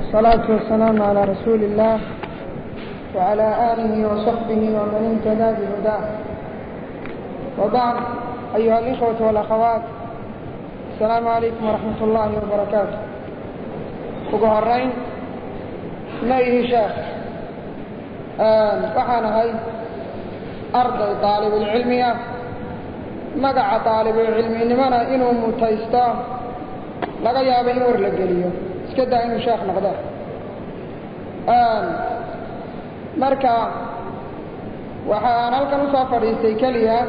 والصلاة والسلام على رسول الله وعلى آله وصحبه ومن اهتدى بهداه. وبعد، أيها الإخوة والأخوات، السلام عليكم ورحمة الله وبركاته. وقهرين مايه شيخ وحانا هاي أرضي طالب العلمية مقع طالب العلم إنما إنه متيستا لقى يابا يور لقليه اسكدا إنه شيخ نقدر مركا وحانا لك نصافر يستيكاليها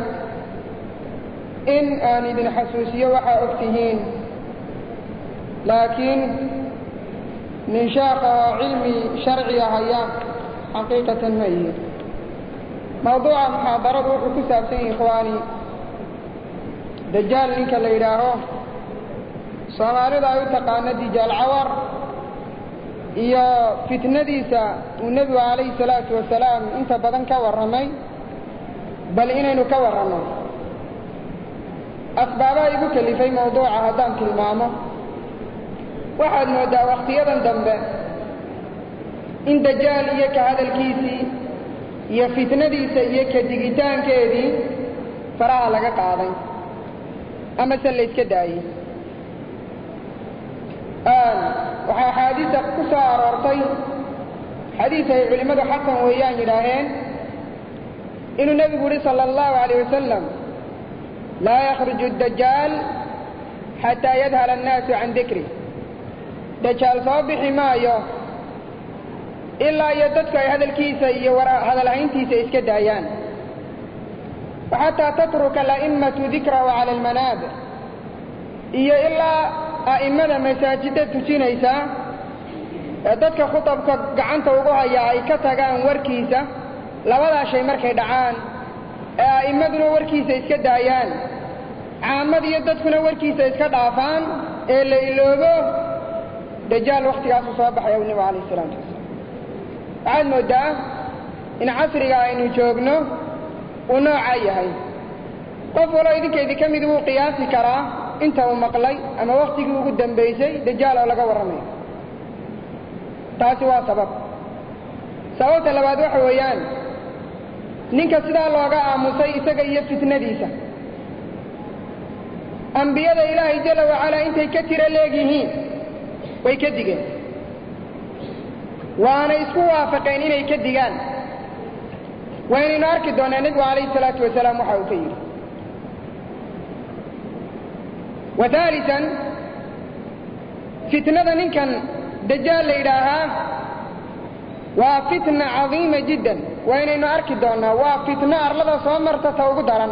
إن آني دين حسوسية وحا أكتهين، لكن من شاق علمي شرعي هيا حقيقة مية. موضوع محاضرة وحكسة بسين إخواني دجال لك اللي يراهو صومالي دا يتقى دجال عور إيا فتنة ديسا والنبي عليه الصلاة والسلام انت بدن كورمي بل إنينو كورمي أسبابا يقول لي في موضوع هدان كلمامه واحد مودا وقتيادا دنبه إن دجال إياك هذا الكيسي إيا فتنة ديسا إياك ديجيتان كيدي فراها لك قاضي أما سليت كداي وحا حديثة قصار ورطي حديثة علماء حسن ويان يراهين إنه النبي صلى الله عليه وسلم لا يخرج الدجال حتى يذهل الناس عن ذكره. دجال صابح مايو إلا يددك هذا الكيسي وراء هذا العينتي إسكدايان، وحتى تترك الأئمة ذكره على المنابر إيا إلا أئمة مساجد تسينيسا يددك خطبك قعنت وقوها يا إيكتاقان وركيسا لولا شيء مركي دعان أئمة وركيسا إسكدايان عامد يددكنا وركيسا إسكدافان إلا إلوغو دجال وقت ياسو صباح يا النبي عليه الصلاة والسلام. بعد مدة إن عصرها إنه جوجنو ونوعي هاي قف ولا يدك إذا كم يدو قياسي كرا أنت ومقلي أما وقتك قدام بيسي دجال ولا قورمي تاسوا سبب سويت لبعض وحويان نينك سيدا لوغا آموسي إساقا فتنة ديسا أنبياء إلهي جل وعلا أنت كتير ليقيهين ويكدقين وانا اسكو وافقين إنه يكدقان وإن نارك دون النبي عليه الصلاة والسلام وحاوكير. وثالثا فتنة إن كان دجال لإلها وفتنة عظيمة جدا وإن نارك دونها وفتنة أرلد صمرت توقدرا.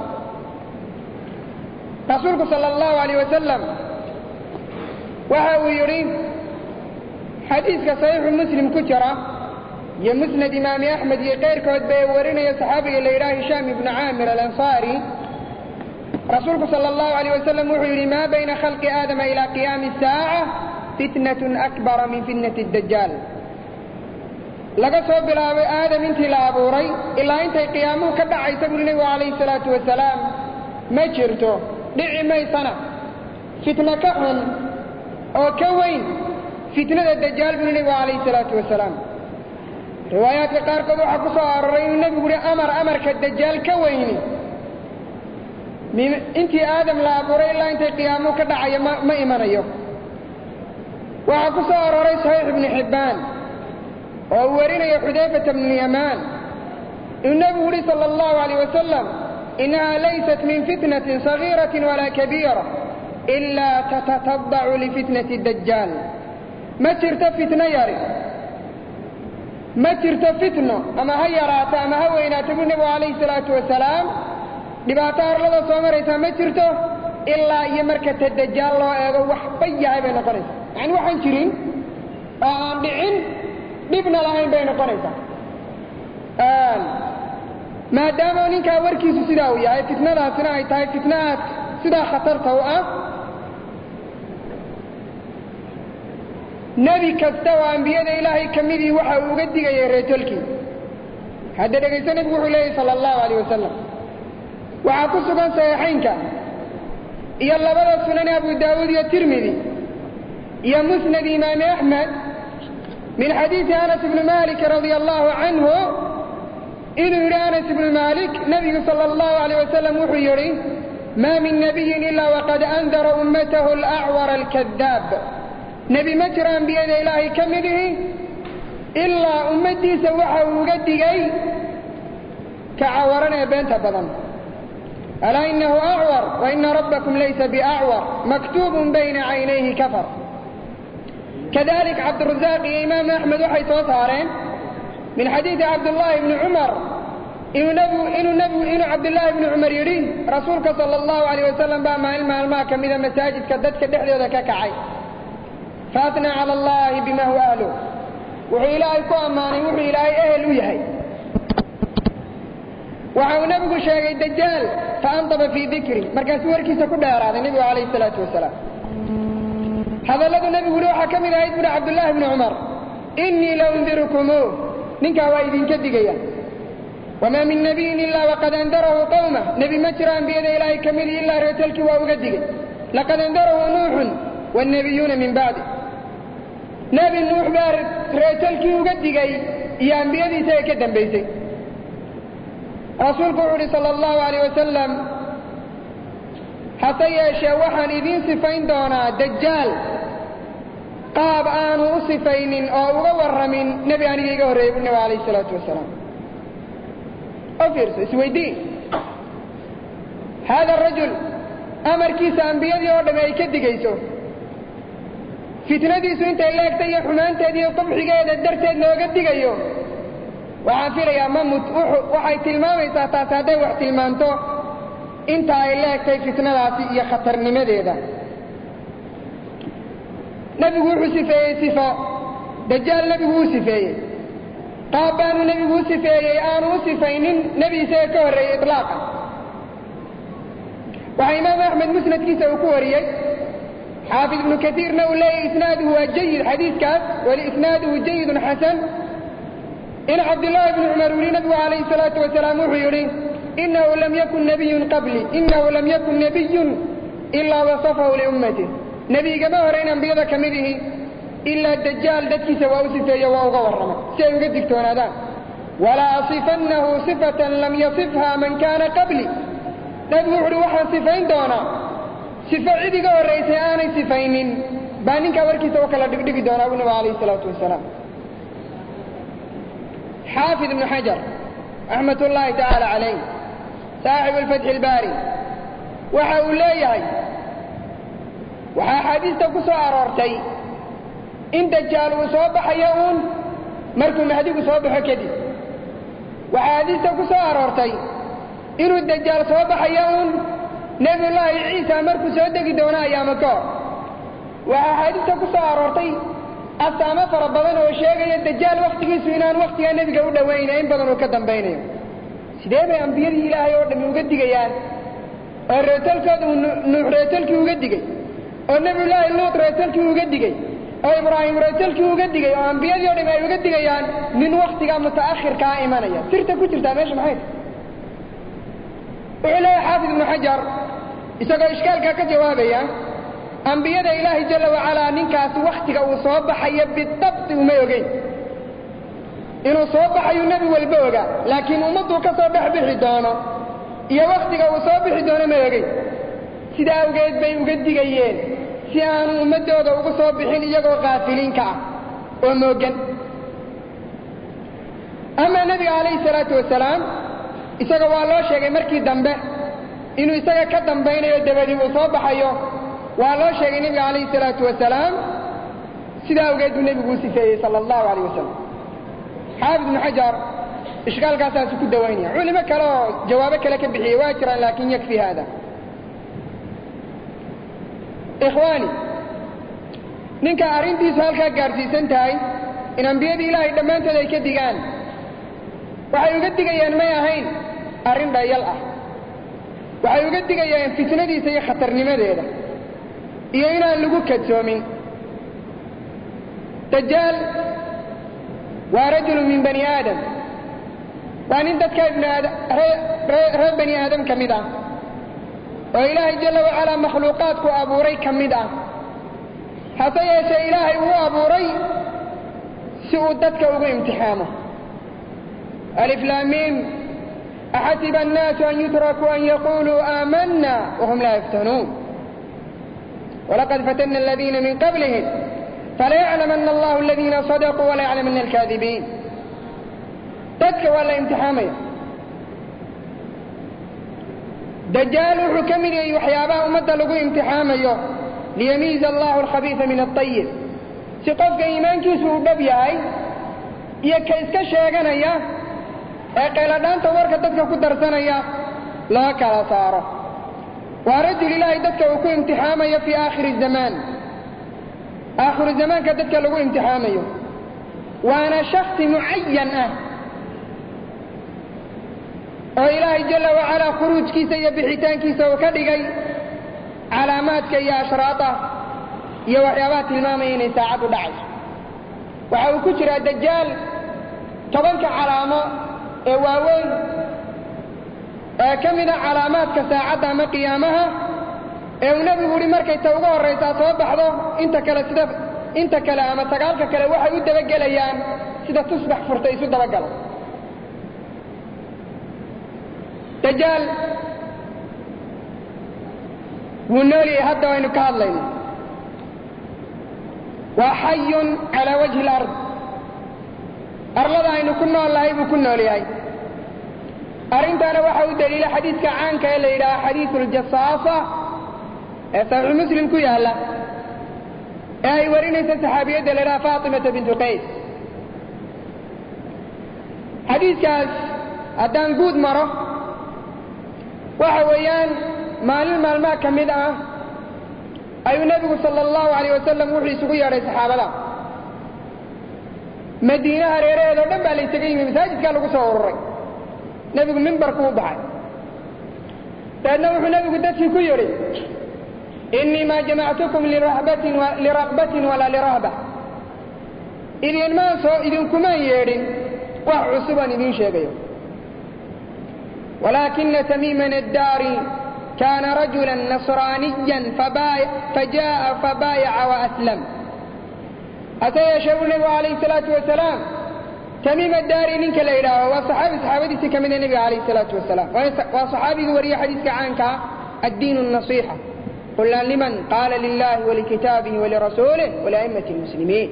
رسولك صلى الله عليه وسلم وهو يريد حديث صحيح مسلم كترة يا مسند إمام أحمد يقير كود بيورين يا صحابي اللي يراه هشام بن عامر الأنصاري رسولك صلى الله عليه وسلم وحي ما بين خلق آدم إلى قيام الساعة فتنة أكبر من فتنة الدجال. لقد صوب آدم انت لا أبوري إلا انت قيامه كدعي سبيل النبي عليه الصلاة والسلام ما جرته دعي ما يصنع فتنة كهن أو كوين فتنة الدجال بن النبي عليه الصلاة والسلام. روايات قارقة وحكو صار النبي يقول أمر كالدجال كويني انت آدم لا أبوري إلا انت قيامه كدعي ما إيمانيه. وحكو صار صحيح ابن حبان وورينا يا حذيفة بن اليمان النبي صلى الله عليه وسلم إنها ليست من فتنة صغيرة ولا كبيرة إلا تتتبع لفتنة الدجال. ما ترت فتنة ياري ما ترت فتنة أما هي راتا أما هو إنا تقول النبي عليه الصلاة والسلام لباتار لذا صومريسا ما ترته إلا يمركة الدجال الله وحبيا بين قريسا يعني وحن شرين بعين بابن لهين بين قريسا ما دام نينكا وركيسو سيدا ويا فتنة لا سنا تاي فتنة سيدا خطرته نبي كستوى أنبياء إلهي كميدي وحا وقدق يا ريتولكي هذا دقيسة نبي وحي صلى الله عليه وسلم وعاكسو كان سيحينك يلا بدا سنن أبو داود يا ترمذي يا مسند إمام أحمد من حديث أنس بن مالك رضي الله عنه إنه أنس بن مالك نبي صلى الله عليه وسلم وحيري ما من نبي إلا وقد أنذر أمته الأعور الكذاب نبي مجرى بيد إلهي كمده إلا أمتي سوحه وقدقي كعورنا بنت بضن ألا إنه أعور وإن ربكم ليس بأعور مكتوب بين عينيه كفر كذلك عبد الرزاق إمام أحمد وحيث وصارين من حديث عبد الله بن عمر إنه عبد الله بن عمر يريه رسولك صلى الله عليه وسلم بما علم الماء كمذا مساجد كدتك دحلي وذكاك عين فأثنى على الله بما هو أهله وحي إلهي كواماني وحي إلهي أهل ويهي وحاو نبي شيء الدجال فأنطب في ذكري مركز وركي سكون هذا النبي عليه الصلاة والسلام هذا الذي النبي يقول حكم إلى ابن عبد الله بن عمر إني لأنذركموه ننكا وايدين كدقيا وما من نبي إلا وقد أنذره قومه نبي مجرى بيد إلهي كمل إلا ريتلك وأقدقي لقد أنذره نوح والنبيون من بعده نبي نوح بار ريتلك وأقدقي يا بيدي سيكدن بيسي رسول قرر صلى الله عليه وسلم حتى يشوحا إذين صفين دونا دجال قاب آنو صفين أو غور من نبي أن يقول النبي عليه الصلاة والسلام أفرس سويدين هذا الرجل أمر كيسا أنبياء يورد ما يكدي كيسو فتنة ديسو انت إلاك تيا حمان تدي وطبحي قيدة درتين لو قدي كيو وعافير يا ماموت وحي تلمامي ساتاسادي وحي تلمامتو انت إلاك تي فتنة داسي يا خطر نمدي دا نبي قوحو سفاية صفا دجال نبي قوحو سفاية قابانو نبي قوحو سفاية آنو سفاينين نبي سيكور إطلاقا وإمام أحمد مسند كيسا وكوري حافظ ابن كثير نولي إسناده جيد حديث كاف ولإسناده جيد حسن إن عبد الله بن عمر ولنبي عليه الصلاة والسلام وحيري إنه لم يكن نبي قبلي إنه لم يكن نبي إلا وصفه لأمته نبي جماهرين أنبياء كمده إلا الدجال دتك سواء سفيا وغورنا سيقدك هذا ولا أصفنه صفة لم يصفها من كان قبلي نبي وحا صفين دونا صفة عدي قول رئيسي آني صفين بانين كوركي توكلا دك دونا ونبي عليه الصلاة والسلام حافظ ابن حجر رحمة الله تعالى عليه صاحب الفتح الباري وحاولي وحا حديثة كسو أرارتي إن دجال وصوبح يوم مركو مهدي وصوبح كدي وحا حديثة كسو أرارتي إنو الدجال صوبح يوم نبي الله عيسى مركو سودك دونا أيامكو وحا حديثة كسو أرارتي أستعمى فربضان وشيغي الدجال وقت كيسوينان وقت كان نبي قوله وين إن بدن وكدن بينهم سيدي أنبياء إلهي وردم يقدقيان الرسالك نوح رسالك يقدقي والنبي الله اللوط رسالك يقدقي وإبراهيم رسالك يقدقي وأنبياء يوردم يقدقيان من وقت متأخر كائمانيا سرت كترتا ماشي محيط وعلي حافظ ابن حجر إساقو إشكالك كجوابيا أنبياء إلهي جل وعلا ننكاس وقتك وصوبح بالضبط وما يوغين إنه صوبح النبي والبوغا لكن أمضوا كصوبح بحدانه إيا وقتك وصوبح دونه ما يوغين سيدا وقيد بي وقدقيين سيانو أمدوغا وصوبحين إياقوا غافلين كا وموغن أما النبي عليه الصلاة والسلام إساقوا الله شيء مركي دنبه إنه إساقا كدنبين يدبدي وصوبح أيوه والله شيء النبي عليه الصلاة والسلام سيدا وقيد النبي قوسي صلى الله عليه وسلم حافظ بن حجر إشغال قاساس كدويني علماء كلا جوابك لك بحي واجرا لكن يكفي هذا إخواني ننك أرنتي سهلك قارسي سنتاي إن أنبياء إلهي دمان تديك الدقان وحي يقدق أيان ما يهين أرن دا يلقى وحي يقدق أيان فتنة دي سيخطر نماذا هذا إيانا اللقو كتسومين دجال ورجل من بني آدم وأن انت كابن رب بني آدم كمدا وإلهي جل وعلا مخلوقاتك أبو ري كمدا حتى يشاء إلهي هو أبو ري سؤدتك وغو امتحامه ألف لام ميم أحسب الناس أن يتركوا أن يقولوا آمنا وهم لا يفتنون ولقد فتنا الذين من قبلهم فلا يعلمن الله الذين صدقوا ولا يعلمن الكاذبين تدك ولا امتحامه دجال حكمي يحيابا أمد لغو امتحامه ليميز الله الخبيث من الطيب سقفك إيمان كيسو ببياي يكيسك شيغانيا قيلدان تورك ددك ku darsanaya la kala saaro ورجل الله ددك ku imtixaamayo fi aakhir zaman ka dadka lagu imtixaamayo waana shakhsi muayyan oo ilaahay jalla wa ala khuruujkiisa iyo bixitaankiisa oo ka dhigay calaamaadka iyo ashraata iyo waxyaabaha tilmaamaya inay saacadu dhacayso waxa uu ku jira dajaal 10 calaamo ee waaweyn ee kamida calaamaadka saacada ama qiyaamaha ee uu nabigu yiri markay ta ugu horeysa soo baxdo inta kale ama sagaalka kale waxay u dabagelayaan sida tusbax furtay isu dabagalo dajaal ونولي هذا وين كهذلين وحي على وجه الأرض أرلضا إنه كنا الله يبكنا لهاي أرنت أنا وحاو دليل حديث كعانك إلى حديث الجصاصة صحيح مسلم كويا الله أي وريني الصحابية دليل فاطمة بنت قيس حديث كاس أدان قود مرة وحويان مال ما كمدا أي النبي صلى الله عليه وسلم وحي سقيا على الصحابة مدينة هريرة لو دبا لي تجي مساجد قالوا كسوري نبي منبر كوبها لأنه النبي قدس كيوري إني ما جمعتكم لرغبة ولا لرهبة إذن ما سو إذن كما يرين وحسبا إذن شيء ولكن تميما الداري كان رجلا نصرانيا فجاء فبايع وأسلم أتى يشهد النبي عليه الصلاة والسلام تميم الداري منك ليلة وصحابتك من النبي عليه الصلاة والسلام وصحابي وري حديثك عنك الدين النصيحة قلنا لمن قال لله ولكتابه ولرسوله ولأئمة المسلمين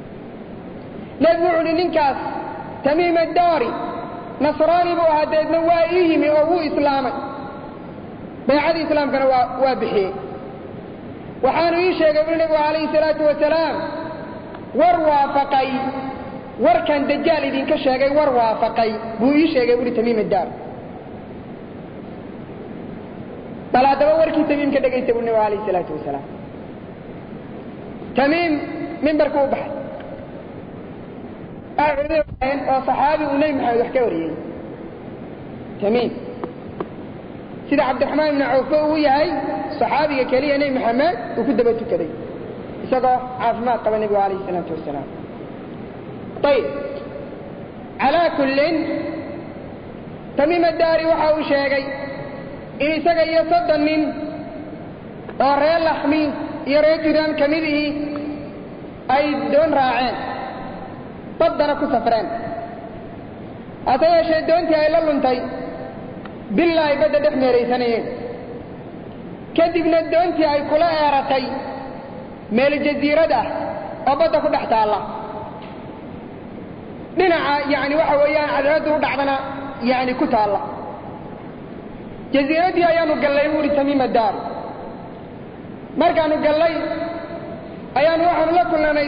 نبعد لنكاس تميم الداري نصراني بوهدد نوائيهم وهو إسلاما بيعاد الإسلام كان وابحي وحانوا يشيء قبل النبي عليه الصلاة والسلام وروافقي وركان دجال إذن كشيء وروافقي بو يشيء قبل تميم الدار بلا دوركي تميم كده قيس النبي عليه الصلاة والسلام تميم من بركو بحث وصحابي ونيم محمد يحكوري تميم سيد عبد الرحمن بن عوف وياي صحابي كليه نبي محمد وكدبته كدي اسقى عافمات قبل النبي عليه الصلاه والسلام طيب على كل تميم الداري وحاو شيغي ان اسقى يصدن من وريل لحمي يريدان كميده اي دون راعين بدنا كسفرين اتى شيدونتي اي للنتي بالله بدأ دحنا ريسانيين كذبنا الدونتي أي كلا يارتي ميل الجزيرة ده أبدا كل حتى الله منع يعني وحويان على رده بعضنا يعني كتا الله جزيرة دي أيانو قال لي وري تميم الدار مركانو قال لي أيانو وحن لكم لنا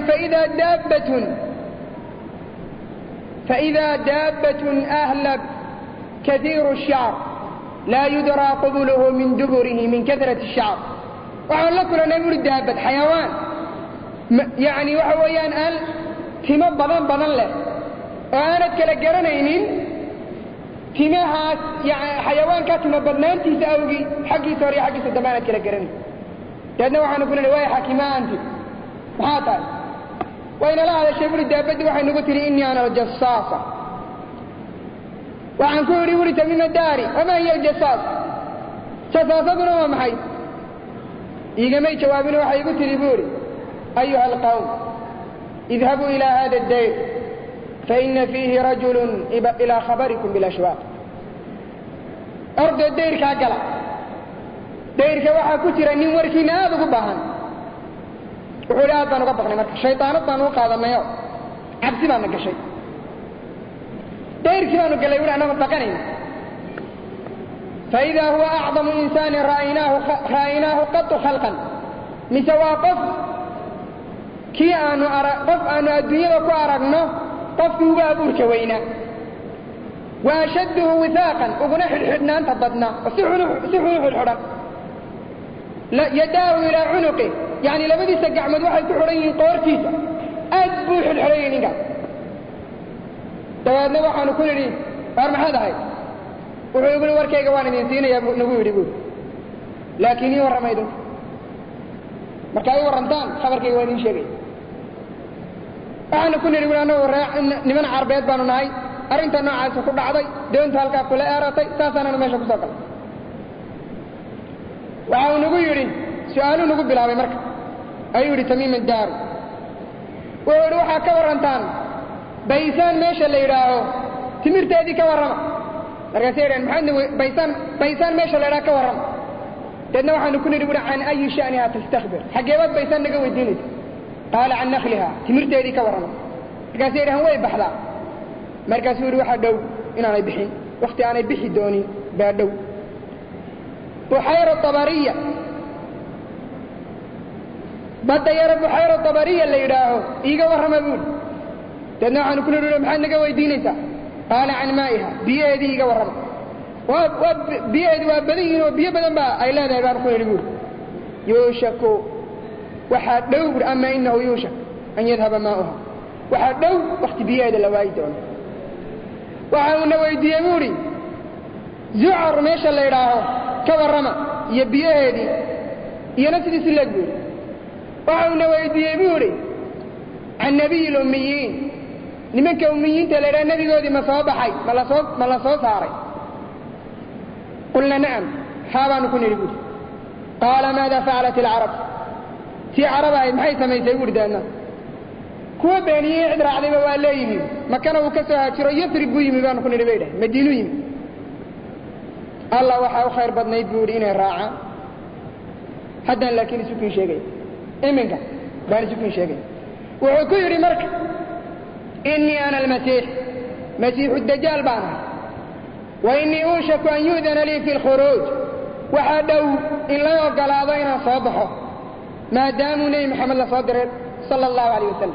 فإذا دابة أهلك كثير الشعر لا يدرى قبله من دبره من كثرة الشعر وحن لكم أن يقول الدابة حيوان يعني وحويان قال تما بضان له وأنا تكالقرنين تماها يعني حيوان كاتما بضنان تساوي حقي سوري حقي سدبانة تكالقرنين لأنه وحن نقول لواي حكيما أنت محاطا وإن لا هذا الشيء يقول الدابة وحن نقول لي إني أنا الجصاصة وعن كوري وري تميم الداري وما هي الجصاص جصاصتنا وما حي يجمع جوابنا وحي قلت لي بوري أيها القوم اذهبوا إلى هذا الدير فإن فيه رجل إلى خبركم بالأشواق. أرض الدير كاقلا دير كواحا كتير أني وركينا هذا قبهان وحولات بانو قبقني مركا الشيطانات بانو قاضا ما يو عبسي بانك شيء دير كيانو قال يقول أنا مبقني. فإذا هو أعظم إنسان رأيناه قط خلقا مسوا قف أنو الدنيا وكو أرقنا قف هو أبورك وينا وأشده وثاقا وقنح الحدنان تضدنا وسحنه الحرم يداه إلى عنقه يعني لبدي سقع مدوحة الحرين قورتيسا أدبوح الحرين قال دوادنا وحانو كل لي فارم هذا هاي ويقول وركي قواني نسينا يا نقول يقول لكن يورا ما يدون مركاي ورنتان خبر كي وين شيء waxaan ku niri walaano niman carbeed baanu nahay arinta noocaas ku dhacday doonta halka kula eeratay saasaana meesha ku soo galay waxa uu nagu yiri su'aalu nagu bilaabay marka ayuu yiri Tamiim ad-Daar waxa ka warantaan baysaan meesha la yiraahdo timirteedii ka warrama marka seeran maxaad baysaan meesha la yiraahdo ka warrama dadna waxaan ku niri aan ay shay'an tastakhbir xageebad baysaan naga weydiinaysa قال عن نخلها تمرتيدي كورنا markaas yeeran way baxdaa markaas uu waxa dhow inaanay bixin waqti aanay bixi doonin baa dhow buhayra tabariya bada yar buhayra tabariya la yiraaho iiga warrama buu dadna waxaan ku leeyahay maxaad naga weydiinaysaa قال عن مائها biyeedi iiga warrama biyeedi waa badin oo biyo badan baa ay leedahay baan ku leeyahay yushako waxaa dhow ama innahu yushak an yadhaba maa'uha waxaa dhow waqti biyeeda la waayi doono waxa uu na weydiiyey buuri zucar meesha la yidhaaho ka warrama iyo biyaheedii iyo naftiisi leeg buuri waxa uu na weydiiyey buuri can nabiy lummiyiin nimanka ummiyiinta la yidhaha nabigoodii ma soo baxay ma la soo saaray qulna nacam xaabaanu ku nidhi buuri qaala maada facalat alcarab tii carabahayd maxay samaysay wurdeenna kuwa beeniyey cid raacdayba waa leeyihiin makana uu ka soo haajiro yasrib buu yimi baanu ku nidhi bay dhahay madiinu yimi allah waxaa u khayr badnayd buu yidhi inay raacaan haddaan laakiin isukiin sheegay iminka baan isukiin sheegay wuxuu ku yidhi marka innii ana almasiix masiixu dajaal baan ahay wa innii uushaku an yu'dana lii fi lkhuruuj waxaa dhow in la ogolaado inaan soo baxo maadaamuu nebi maxamed la soo diray sala allahu calayh wasalam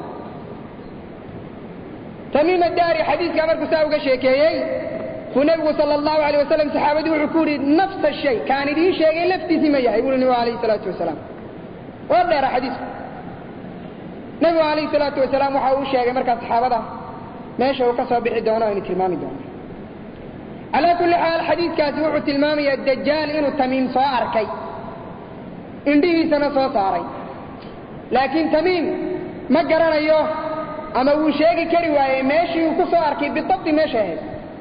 tamiim addaari xadiiskaa markuu saa uga sheekeeyey buu nebigu sala allahu calayh wasalam saxaabadii wuxuu ku yidhi nafsa shay kaan idiin sheegay laftiisii ma yahay buuri nebigu calayhi salaatu wasalaam waa dheera xadiisku nebigu calayhi salaatu wasalaam waxa uu sheegay markaa saxaabada meesha uu ka soo bixi doono aynu tilmaami doono calaa kulli xaal xadiiskaasi wuxuu tilmaamayaa dajaal inuu tamiim soo arkay indhihiisana soo saaray laakiin tamiim ma garanayo ama wuu sheegi kari waayey meeshii uu ku soo arkay bidabti meesha ahayd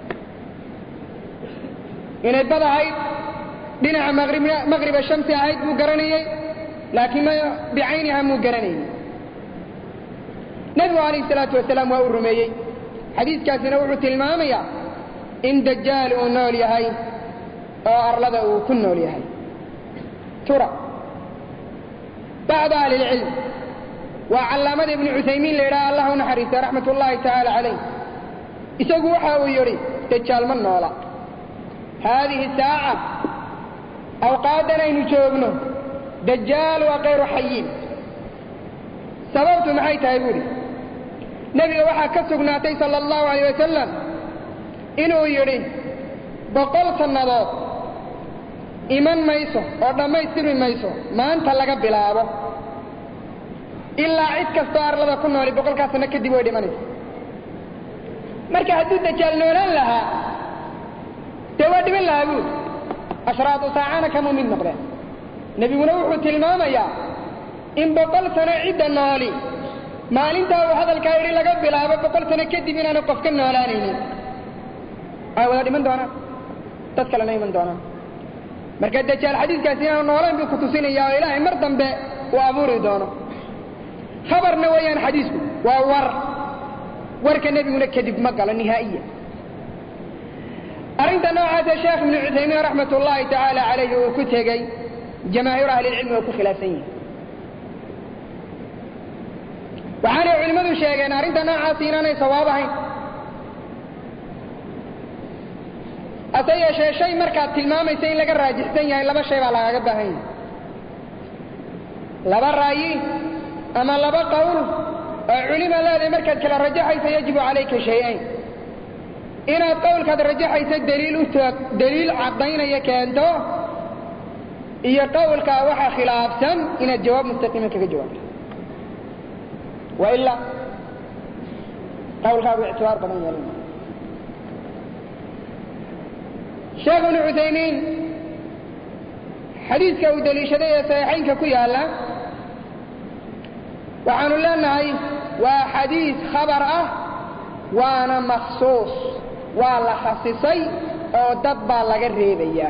inay bad ahayd dhinaca maqriba shamsi ahayd buu garanayey laakiin ma bicayniha muu garanayey nebigu calayhi salaatu wasalaam waa uu rumeeyey xadiiskaasina wuxuu tilmaamayaa in dajaal uu nool yahay oo arlada uu ku nool yahay tura بعض أهل العلم وعلامة ابن عثيمين ليرى الله نحرسه رحمة الله تعالى عليه يسوقوها ويري دجال من نولا هذه الساعة أوقاتنا نشوفنا دجال وغير حيين سببت معي تايبوري نبي وحا كسقناتي صلى الله عليه وسلم إنه يري بقلت النظر iman mayso oo dhammaystirmi mayso maanta laga bilaabo ilaa cid kastoo arlada ku nooli boqolkaas sano kadib way dhimanaysa marka hadduu dajaal noolaan lahaa dee waa dhiman lahaa buud ashraatu saacana kamuu mid noqdeen nebiguna wuxuu tilmaamayaa in 100 sano cidda nooli maalintaa uu hadalkaa yidhi laga bilaabo 100 sano kadib inaanu qof ka noolaanaynin ay wada dhiman doonaan dad kalena iman doonaan marka dajaal xadiiskaasi inaanu noolaan buu ku tusinayaa oo ilaahay mar dambe uu abuuri doono khabarna weeyaan xadiisku ورك النبي هنا كذب مقالة نهائية. أرنت نوعات الشيخ ابن عثيمين رحمة الله تعالى عليه وكتهجي جماهير أهل العلم وكخلافين وعلى علماء الشيخين أرنت نوعات سيناني صوابهين أتي شيء مركات تلمامي سين لك الراجحتين يعني لما شيء على عقبهين لما رأيي أما لما قول علم الله مركات كلا رجحي فيجب عليك شيئين إن القول قد رجحي دليل عضين يكانتو إيا قول كاوحا خلاف سن إن الجواب مستقيم كجواب وإلا قول كاو اعتبار بني يلين شيخ ابن عثيمين حديث كاو دليل شديد صحيحين ككيالا وعنو لنا وحديث خبر وانا مخصوص ولا خصيصي او دبا laga reebaya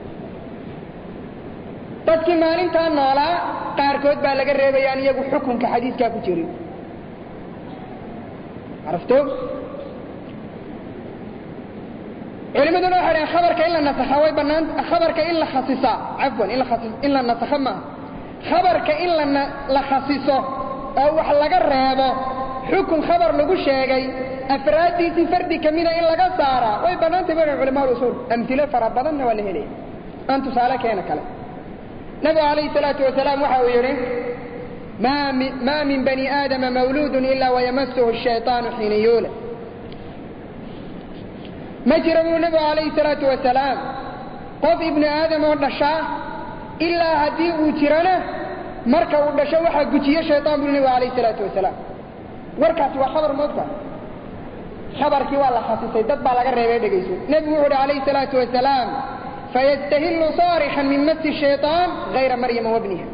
dadkii maalinta noolaa qaarkood baa laga reebayaan iyagu xukunka xadiiska ku jiray عرفتوا علماء waxay khabarka illa nasakhay banaan khabarka illa khasisa afwan illa nasakhama khabarka illa la khasiso oo wax laga reebo xukun khabar lagu sheegay afraadiisi fardi kamida in laga saara way banaantay baa culimada usul amthila farabadan wala helay antu salakeena kale nabi alayhi salatu wasalaam waxa uu yiri ما من بني آدم مولود إلا ويمسه الشيطان حين يولد ما جرموا النبي عليه الصلاة والسلام قف ابن آدم والنشاء إلا هديه وجرنا مركا والنشاء وحا قتية الشيطان بالنبي عليه الصلاة والسلام وركات وخبر مضبع خبر كي والله خاصة دبع لغا ريبه دغيسو نبي عليه الصلاة والسلام فيستهل صارخا من مس الشيطان غير مريم وابنها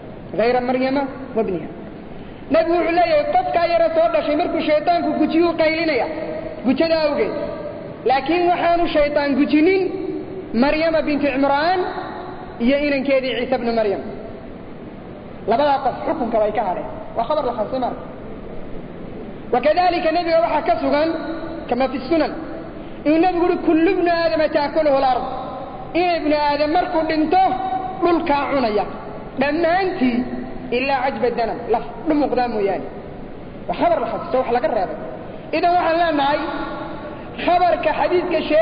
نبي عليه قفك يا رسول الله مركو شيطان كجيو قيلينيا غجدا اوغي لكن وحانو شيطان غجنين مريم بنت عمران يا انكيدي عيسى ابن مريم لبدا قف حكم كباي كهاره وخبر الخصمر وكذلك النبي وحا كسغان كما في السنن النبي يقول كل ابن ادم تاكله الارض ابن ادم مركو دنتو دلكا عنيا دمانتي إلا عجب الدنم لا مقدام يعني وخبر الخاص سوح لك الرابط إذا وحن لا نعي خبر كحديث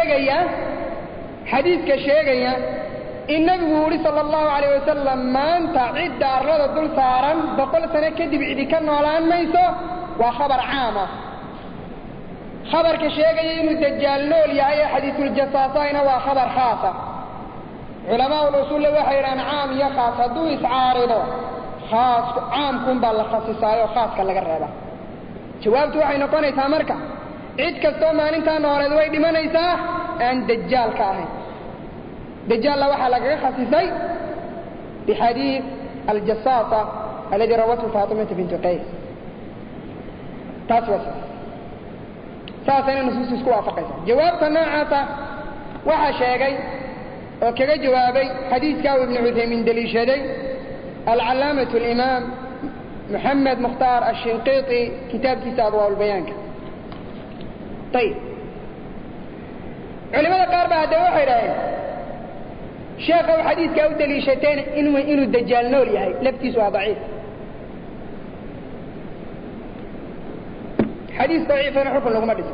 كشيغيا النبي صلى الله عليه وسلم ما انت عد أرلاد الدول سارا بقول سنة كدب عدي كان والآن ميسو وخبر عامة خبر كشيغيا إنه الدجال نول يا حديث الجساسين وخبر خاصة علماء الأصول وحيران عام يخاص هدو إسعارضو خاص عام كون بالخصيصايو خاص كاللغا الرابع جوابتو waxay noqonaysaa marka cid kasto maalinta nooreed way dhimanaysaa aan dajjal ka ahayn dajjal waxa laga khasisay bihadith al-jassasa alladhi rawathu Fatimah bint Qais taswasa saasana nusus isku waafaqaysa jawaabta noocaata waxa sheegay oo kaga jawaabay xadiiska ibn Uthaymin daliishaday العلامة الإمام محمد مختار الشنقيطي كتاب أضواء البيان. طيب علماء القاربة هذا وحيرين شافوا حديث كاو دليشتين إنه الدجال نول يهي لبتسوا ضعيف حديث ضعيف أنا حكم لكم أدرس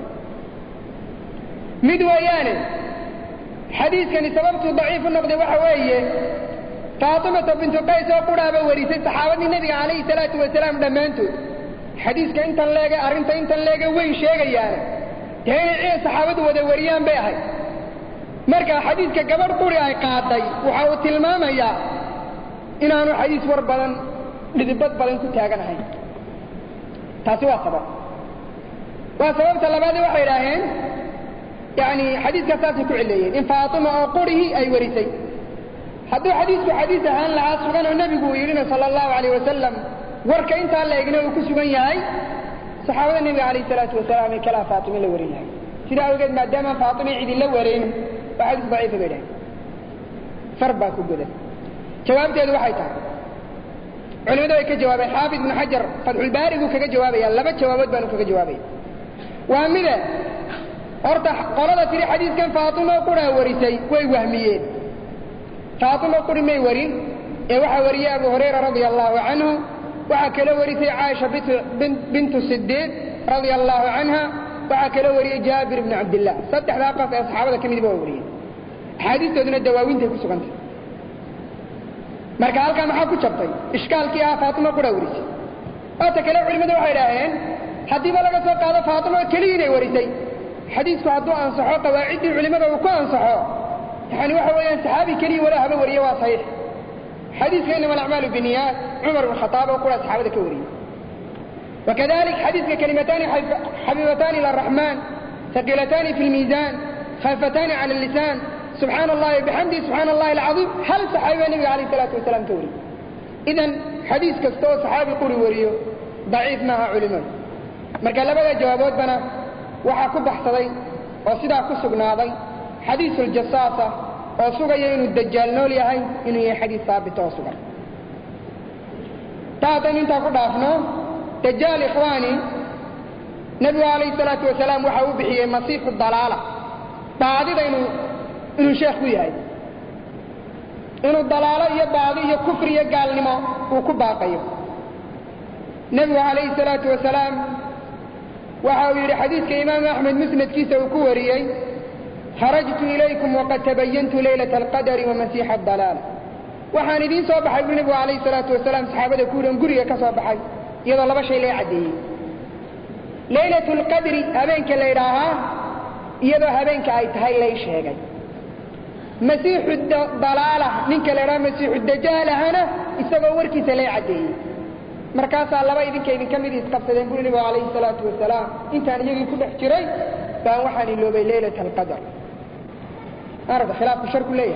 مدوياني حديث كان سببته ضعيف النقد وحوية فاطمة بنت قيس وقرابة ورثة صحابة النبي عليه الصلاة والسلام دمانته حديث كأنت نلاقي أرنت أنت نلاقي وين شيء يعني تاني عين صحابة ودوريان بيها مركا حديث كقبر قري قاضي وحاوت الماما يا إن أنا حديث وربلا لذبت بلن كنت هاجنا هاي تاسوا سبب وسبب سلبادي وحيراهن يعني حديث كساسي كعليين إن فاطمة قريه أي ورثي هذا حديث عن العاصفان النبي يقولنا صلى الله عليه وسلم ورك انت الله يقنوا كسبان ياي صحابه النبي عليه الصلاه والسلام كلا فاطمه لورينا سيدا وجد ما دام فاطمه عيد لورين وحديث ضعيف بيده فربا كغده جوابته waxay tahay culimadu ay ka jawaabeen xaafid ibn xajar fatxul baarigu kaga jawaabaya laba jawaabood baanu kaga jawaabaya waa mida horta qolada tiri xadiiskan faatimo qura warisay way wahmiyeen faatimo qura may warin ee waxa wariyay abu hurayra radiyallahu anhu waxa kala warisay aisha bint siddiq radiyallahu anha waxa kala wariyay jaabir ibn abdullah saddexda qof ee saxaabada kamid ah wariyay xadiistooduna dawaawinta ku sugantay marka halka maxaa ku jabtay ishkaalkii ah faatimo qura warisay waata kale culimadu waxay yiraahdeen hadii laga soo qaado faatimo kaliya inay warisay xadiisku hadduu ansaxo qawaacidii culimada uu ku ansaxo yani waxa weeyaan saxaabi kaliya wala haba wariyo waa saxiix xadiiska inama al-a'malu binniyat umar ibn khattab oo qura saxaabada ka wariyay وكذلك حديث كلمتان حبيبتان إلى الرحمن ثقيلتان في الميزان خافتان على اللسان سبحان الله بحمده سبحان الله العظيم هل صحابي النبي عليه الصلاة والسلام كوري إذن حديث كستو صحابي قولي وريو ضعيف معها علماء مركا لبدا جوابات بنا وحا كبحصدي وصدا كسقناضي حديث الجصاصة وصغي إنو الدجال نولي هاي إنو حديث ثابت وصغر تاتين انتا كدافنا دجال إخواني نبي عليه الصلاة والسلام وحاو بحيه مسيح الضلالة بعضي إنه شيخ وياي إنه الضلالة يبعضي يكفر يقال لما وكباقيه نبي عليه الصلاة والسلام وحاو يري حديث كإمام أحمد مسند كيسا وكوريي خرجت إليكم وقد تبينت ليلة القدر ومسيح الضلالة وحان دين صباح النبي عليه الصلاة والسلام صحابة كورن قرية كصباحي يضل لبا شيء لا يعدي ليلة القدر هبينك ليراها يضل هبينك أي تهي ليش هيك مسيح الضلالة منك ليرا مسيح الدجال هنا يستغور كيس لا يعدي مركاسا لبا إذن كيدن كميد يتقفصدين قول النبي عليه الصلاة والسلام انت أن يجي كل احتري فأوحني له بليلة القدر هذا خلاف الشرك ليه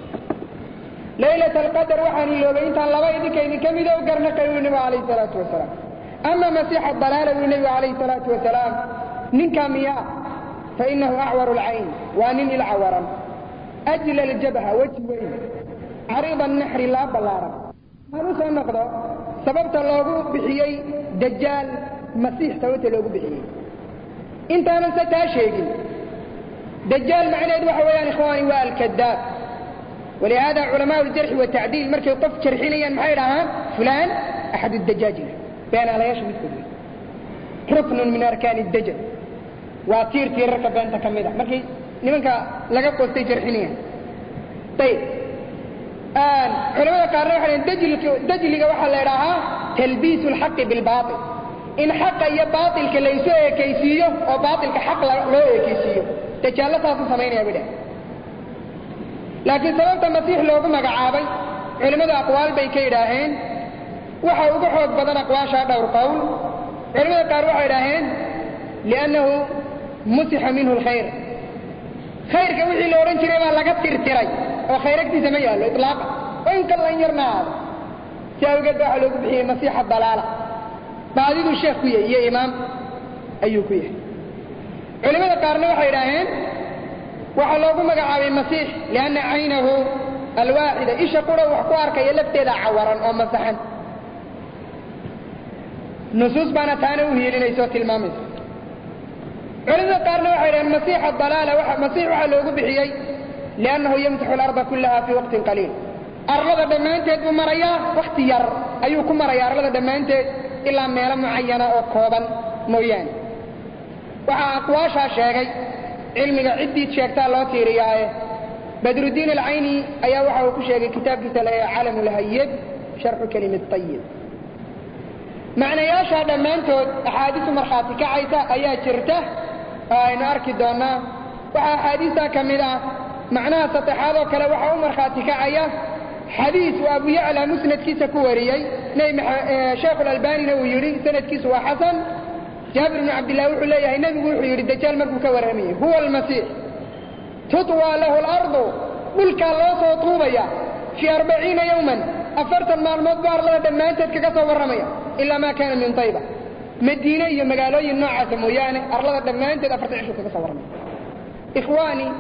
ليلة القدر وحني له بإنت أن لبا إذن كيدن كميد وقرنك يقول النبي عليه الصلاة والسلام أما مسيح الضلالة والنبي عليه الصلاة والسلام من كامياء فإنه أعور العين وانين العورا أجل الجبهة وجهين عريض النحر لا بلارا هذا سنقضى سببت الله بحيي دجال مسيح سويت الله بحيي انت أنا ستاشيق دجال معنى وحويان إخواني والكذاب ولهذا علماء الجرح والتعديل مركز يطف شرحينيا محيرها فلان أحد الدجاجين بين على ايش مثل ركن من اركان الدجل واتير ركب انت كميدا markii nimanka laga qoostay jarxiniyan tayib culimada qaarna waxay dajliga waxa la yiraahdaa talbiisul haqq bil baatil in haqq iyo baatilka la isoo eekaysiyo oo baatilka haqq loo eekaysiyo tajallataas sameeynaya bidix laakiin sababta masiix loogu magacaabay culimada aqwaal bay ka yiraahdeen waxa ugu xoog badan aqwaasha dhowr qowl culimada qaar waxay yiraahdeen li'annahu musiha minhu alkhayr khayrka wixii la oran jiray baa laga tirtiray oo khayrkiisa ma yaalo itlaaqa oo in kala yarnaa saawgeed waxa loogu bixiyay masiixa dalaala baadidu sheekhu iyo imaam ayuu ku yahay culimada qaarna waxay yiraahdeen waxa loogu magacaabay masiix li'anna aynahu alwaahida isha qura wax ku arkaya lafteeda cawaran oo masaxan نصوص بانا تانا وهي لنا يسوى المامز علماء قارنا وحيرا مسيح الضلالة مسيح وحلوه بحيي لأنه يمسح الأرض كلها في وقت قليل أرغض دمانتد ومريا واختيار أيوكم مريا أرغض دمانتد إلا ميلا معينة أو كوبا مويان وحا أقواشا شاقي علمي عدي شاكتا الله تيرياه بدر الدين العيني أيا وحا وكشاقي كتاب كتلا عالم الهيد شرح كلمة طيب معنى ياشا دمانتود أحاديث مرخاتي كعيسى أيها جرته أين أركي دونا وحا حديثة كمدا معناها سطحاضو كلا وحا مرخاتي كعيا حديث وأبو يعلى مسند كيسا كوريي نيم شيخ الألباني نو يري سند كيسا وحسن جابر بن عبد الله وحليه نبي وحي الدجال مركو كورهمي هو المسيح تطوى له الأرض ملك الله صوتوبيا في 40 يوما أفرت المعلومات بار الله دمانتد كقصة ورمية إلا ما كان من طيبة مدينة مقالوي النوع سموياني أرلاد دمانتد أفرت عشو كقصة ورمية إخواني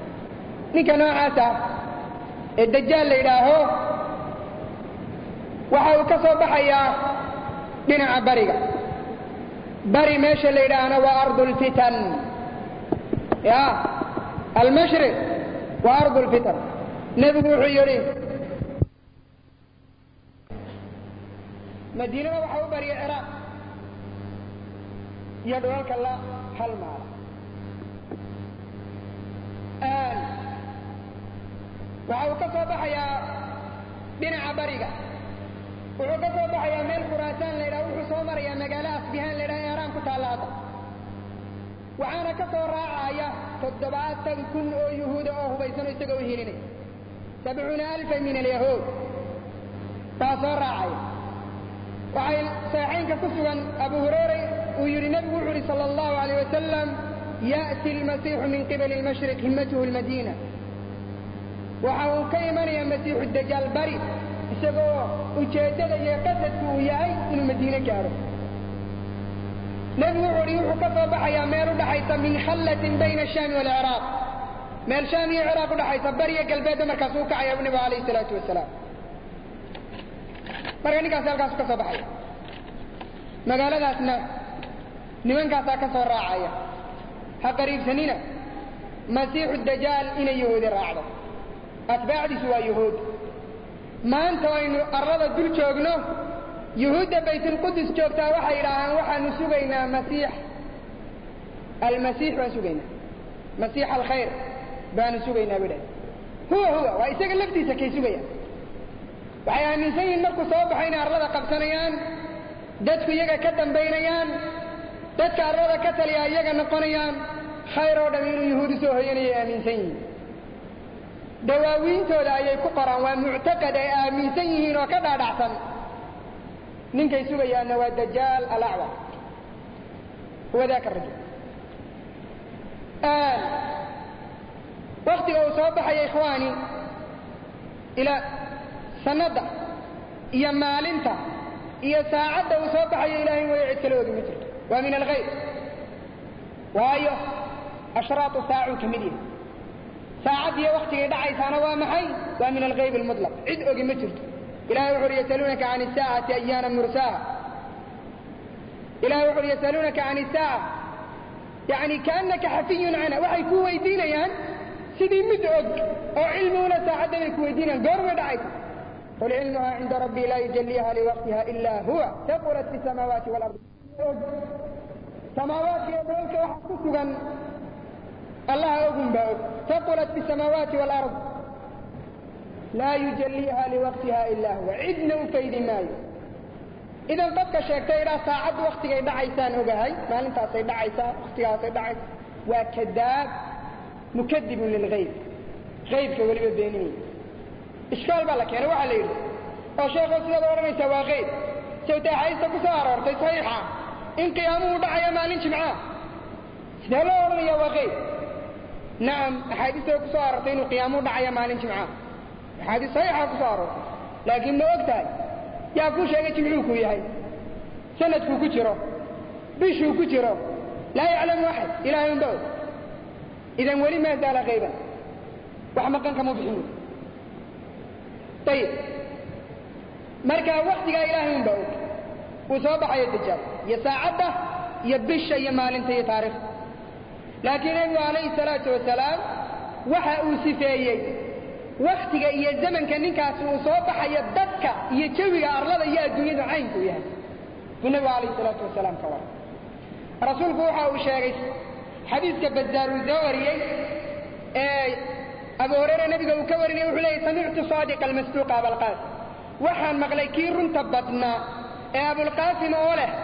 نيكا نوعاسا الدجال لإلهو waxa uu ka soo baxayaa dhinaca bariga bari meesha la yidhaahna waa ardul fitan ya almashriq waa ardul fitan nebigu wuxuu yidhi madiinada waxa u bariya ciraaq iyo dhulalka la halmaala waxa uu ka soo baxayaa dhinaca bariga wuxuu ka soo baxayaa meel khuraasaan la yidhaha wuxuu soo marayaa magaalo asbihaan la yidhaha eeraan ku taalaada waxaana ka soo raacaya 7,000 oo yuhuuda oo hubaysan oo isaga u hilinay 70,000 min alyahuud baa soo raacaya waxay saxiixaynka ku sugan abu hurayra uu yidhi nabigu wuxuu yidhi sala allahu alayh wasalam ya'ti almasiixu min qibali almashriq himmatuhu almadiina waxa uu ka imanayaa masiixu dajaal bari isagoo ujeeddada iyo qasadku uu yahay inuu madiine gaaro nebigu wuxuu yidhi wuxuu ka soo baxayaa meel u dhaxaysa min khallatin bayna ashaami waalciraaq meel shaam iyo ciraaq u dhaxaysa bariya galbeedda markaas uu kacaya nabigu calayhi salaatu wasalaam marka ninkaasi halkaasu ka soo baxaya magaaladaasna nimankaasaa ka soo raacaya ha qariibsanina masiixu dajaal inay yahuudi raacdo atbaacdiisu waa yahuud maanta aynu arlada dul joogno yuhuudda baytulqudus joogtaa waxay yidhaahaan waxaanu sugaynaa almasiix baan sugaynaa masiix alkhayr baanu sugaynaa bay dhahay huwa waa isaga laftiisa kay sugayaan waxay aaminsan yihiin markuu soo baxo inay arlada qabsanayaan dadku iyaga ka dambaynayaan dadka arlada ka taliyaa iyaga noqonayaan khayr oo dham inuu yuhuudi soo hoyanayay aaminsan yihiin dawaawiintooda ayay ku qoraan waa muctaqad ay aaminsan yihiin oo ka dhaadhacsan ninkay sugayaanna waa dajaal alacwar huwa daaka rajul waktiga uu soo baxaya ikhwaani ilaa sanada iyo maalinta iyo saacadda uu soo baxayo ilaahay way cid kale ogi ma jirto waa min alghayb waayo ashraatu saacu ka mid yahay saacaddiiyo waktigay dhacaysaana waa maxay waa min alghayb almutlaq cid ogi ma jirto ilahay wuxu uhi yasaluunaka can isaacati ayaana mursaha ilahay wuxu uhi yasaluunaka can isaaca yani kaanaka xafiyun canha waxay ku weydiinayaan sidii mid og oo cilmi una saacadda bay ku weydiinayaan goor bay dhacaysa qul cilmuha cinda rabbii laa yujaliha liwaqtiha ila huwa taqulat fi samaawaati walardi samaawaadka iyo dhoolka waxa ku sugan allaha ogun baa og taqulat fi samaawaati walard laa yujaliha liwaqtiha ila huwa cidna u faydi maayo idan qofka sheegtay idhaa saacaddu waktigay dhacaysaan ogahay maalintaasay dhacaysaa waktigaasay dhacaysa waa kadaab mukadibun lilghayb haybka weliba beeninaya ishkaal baa la keenay waxaa la yidhi oo sheekho sidaad odhanaysaa waa hayb sawta axaadiista ku soo aroortay saxiixa in qiyaamuhu dhacaya maalin jimcaa sidee loo odhanayaa waa hayb nacam axaadiista ku soo aroortay inuu qiyaamuhu dhacaya maalin jimcaa axaadiis saxiixa ku soo aroortay laakiin ma og tahay yaa kuu sheegay jimcuu ku yahay sanadkuu ku jiro bishuu ku jiro laa yaclamu axad ilaahay unba og idan weli maa zaala hayban wax maqan kama bixin ayib marka waktigaa ilaahay unba og uu soo baxayo dajaal iyo saacadda iyo bisha iyo maalinta iyo taariikhda laakiin nebigu calayhi salaatu wasalaam waxa uu sifeeyey waktiga iyo zamanka ninkaasi uu soo baxayo dadka iyo jawiga arlada iyo adduunyada caynku yahay buu nebigu calayhi salaatu wasalaam ka waray rasuulku waxa uu sheegay xadiiska bazaar uu soo wariyey ee abu hurayra nabiga uu ka warinay wuxuu leeyahy samictu saadiqa almasduuqa abalqaasim waxaan maqlay kii runta badnaa ee abulqaasim oo leh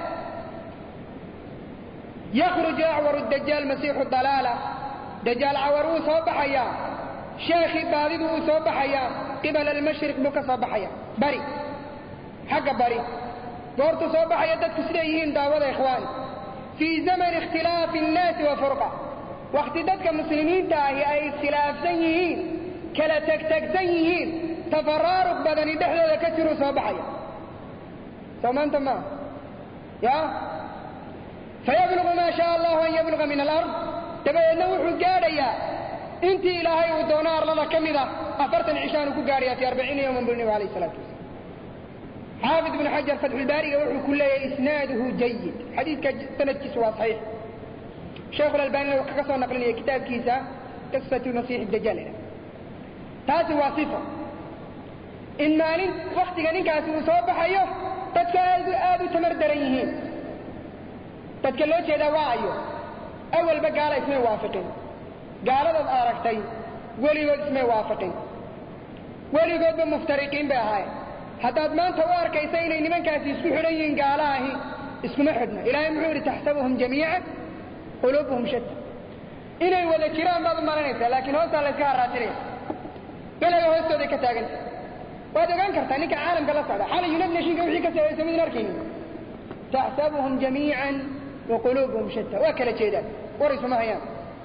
yakhruju acwaru dajaal masiixu dalaala dajaal cawar wuu soo baxayaa sheekhii baadidu wuu soo baxayaa qibala almashriq buu ka soo baxaya bari xagga bari goortuu soo baxaya dadku siday yihiin daawada ikhwaani fii zamani ikhtilaafi annaasi wa furqa wakti dadka muslimiinta ahi ay iskhilaafsan yihiin kala tegtegsan yihiin tafaraaruq badani dhexdooda ka jiruu soo baxaya soo maanta maaha ya fayablugu maa shaa allahu an yabluga min alard dabadeedna wuxuu gaadhayaa intii ilaahay uu doono arlada ka mida 40 cishaanu ku gaadhaya fi 40 yawman buu nabigu alayhi salaatu wasalaam حافظ بن حجر فتح الباري وحو كل إسناده جيد حديث سند كيسوا صحيح. شيخ الألباني لو قصوا نقل لي كتاب كيسا قصة المسيح الدجال تاسي واصفة إن مالين وقت قال كاسو صوب حيو تتكالوا تمردريهين تتكلوا كذا واعيو أول بقال اسمه وافقين قال هذا الآركتين ولي قد اسمه وافقين ولي قد بمفترقين بهاي حتى ما توار كيسين إن من كاسي سحرين قالاه اسم حدنا إلى يمحور تحسبهم جميعا قلوبهم شتى إنه وذا كرام بعض مرانيسا لكن هو صار لسكار راترين بلا يهوستو ذي كتاقن وهذا كان كرتانيك عالم قال صعدا حالا ينبنى شيء كوحي كسوين ناركين تحسبهم جميعا وقلوبهم شتى وكلا جيدا ورسوا مهيان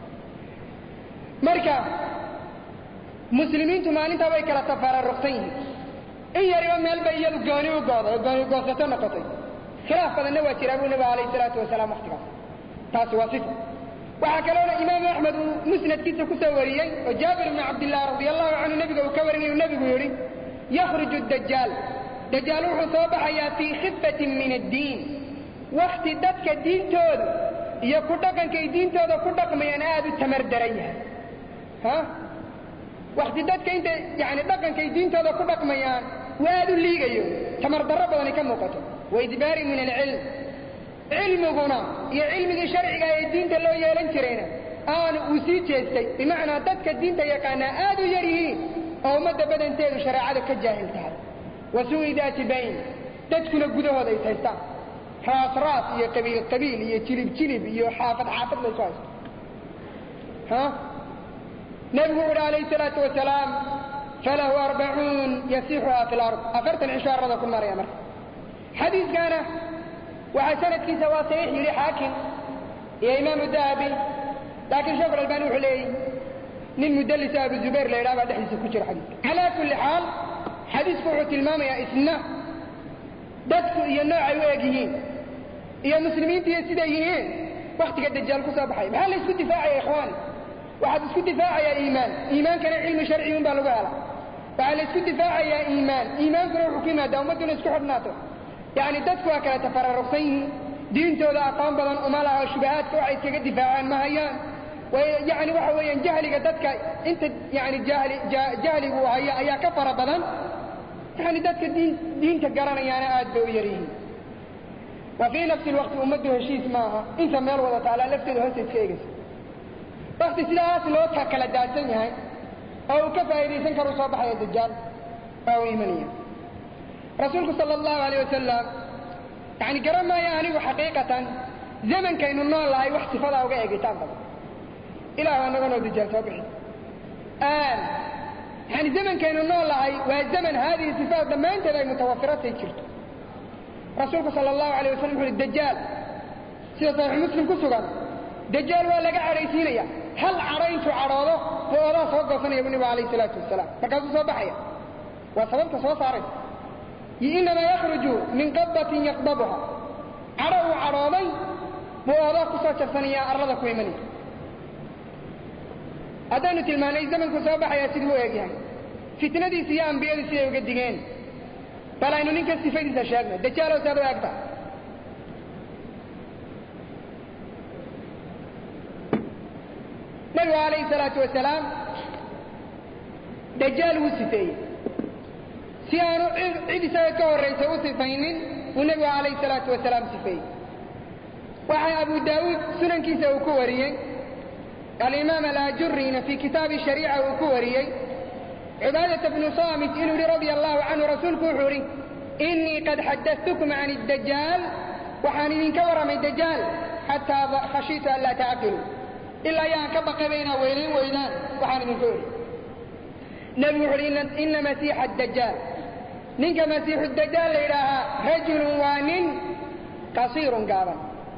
مركا مسلمين تمانين تاوي كلا تفار الرقصين إن يريون من البيض قاني وقاضة نقطي خلاف فذا النبي ترابو النبي عليه الصلاة والسلام اختلاف تاسي واصفه وحكالونا إمام أحمد مسند كيسا كسوريين وجابر بن عبد الله رضي الله عنه النبي وكورني والنبي يقول يخرج الدجال دجال صباح ياتي خفة من الدين وقت دتك الدين تود يكودك كي دين تود كودك ما ينادي تمردريه ها وقت دتك انت يعني دتك كي دين تود كودك ما ين وادو ليغيو تمردر بدن كم نقطه وادبار من العلم علمنا يا علم الشرعي يا دين لو يلان جرينا انا وسي جيستay بمعنى دتك دين يقانا ادو يريين oo umada badanteedu shariicada ka jaahil tahay wasuu idaati bayn dadkuna gudahooda ay haystaan raas iyo qabiil iyo jilib iyo xaafad la soo haysto ha nabigu alayhi salatu wasalaam falahu 40 yasihuha fil ard afartan ishaarada ku maraya marka hadith kana waxa sanadkiisa waa sahih yiri xaakim iyo imaam dahabi laakiin sheekh al-albani wuxuu leeyahay من مدلس أبو الزبير لا يرى بعد حديث كتير حديث على كل حال حديث كوعة المام يا إسنا دتك يا نوع واجهين يا مسلمين تيسيدين وقت قد الدجال كسب حي هل يسكت دفاع يا إخوان واحد يسكت دفاع يا إيمان كان علم شرعي من بالغالا وعلى يسكت دفاع يا إيمان كان حكيمة دومتنا يسكت حدناته يعني دتك وكلا تفررقين دين تودا أقام بدن أمالها وشبهات كوعة كجد دفاعا ما هي ويعني وحويا جهلي قدتك انت يعني جهلي وهي كفر بدن يعني دتك دين تقرن يعني اد ويريه وفي نفس الوقت امده هشيس معها انت ميل ودا تعالى لفتي هسيت كيغس وقت سلاس لو كلا دادن yahay او كفايديسن كرو soo baxay dajjal او ايمانيه رسولك صلى الله عليه وسلم يعني قرما يعني حقيقه زمن كانوا نول لاي wax sifada uga eegitaan badan إلى أن نقول الدجال صبحي يعني زمن كانوا نولها والزمن هذه الصفات لما أنت ذي متوفرات يكرتوا رسولك صلى الله عليه وسلم يقول الدجال سيدة صحيح مسلم كسوغا دجال ولا عريسين هل عريت عراضه فوضا صوقه صنع ابن عليه الصلاة والسلام فقالوا صبحي وصلت صوص عريس إنما يخرج من قبضة يقبضها عروا عراضي فوضا قصة صنع أرضك ويمني هذا نتلماني زمن كسابة حياة سيدو ايجيان فتنة دي سيام بيادي سيدو قدقين فلا إنو ننكا استفايد ساشاقنا دجالو سابو اكتا نبي عليه الصلاة والسلام دجال وصفي سيانو عيد ساكا والرئيس وصفين والنبي عليه الصلاة والسلام صفي وحي أبو داود سنن كيسا وكوريين الإمام الآجرين في كتاب الشريعة وكوري عبادة بن صامت إنه رضي الله عنه رسول كحوري إني قد حدثتكم عن الدجال وحاني من كورا من الدجال حتى خشيت أن لا تعقلوا إلا ينكبق بين ويلين ويلان وحاني من كوري نبي حوري إن مسيح الدجال ننك مسيح الدجال إلها رجل وان قصير قابا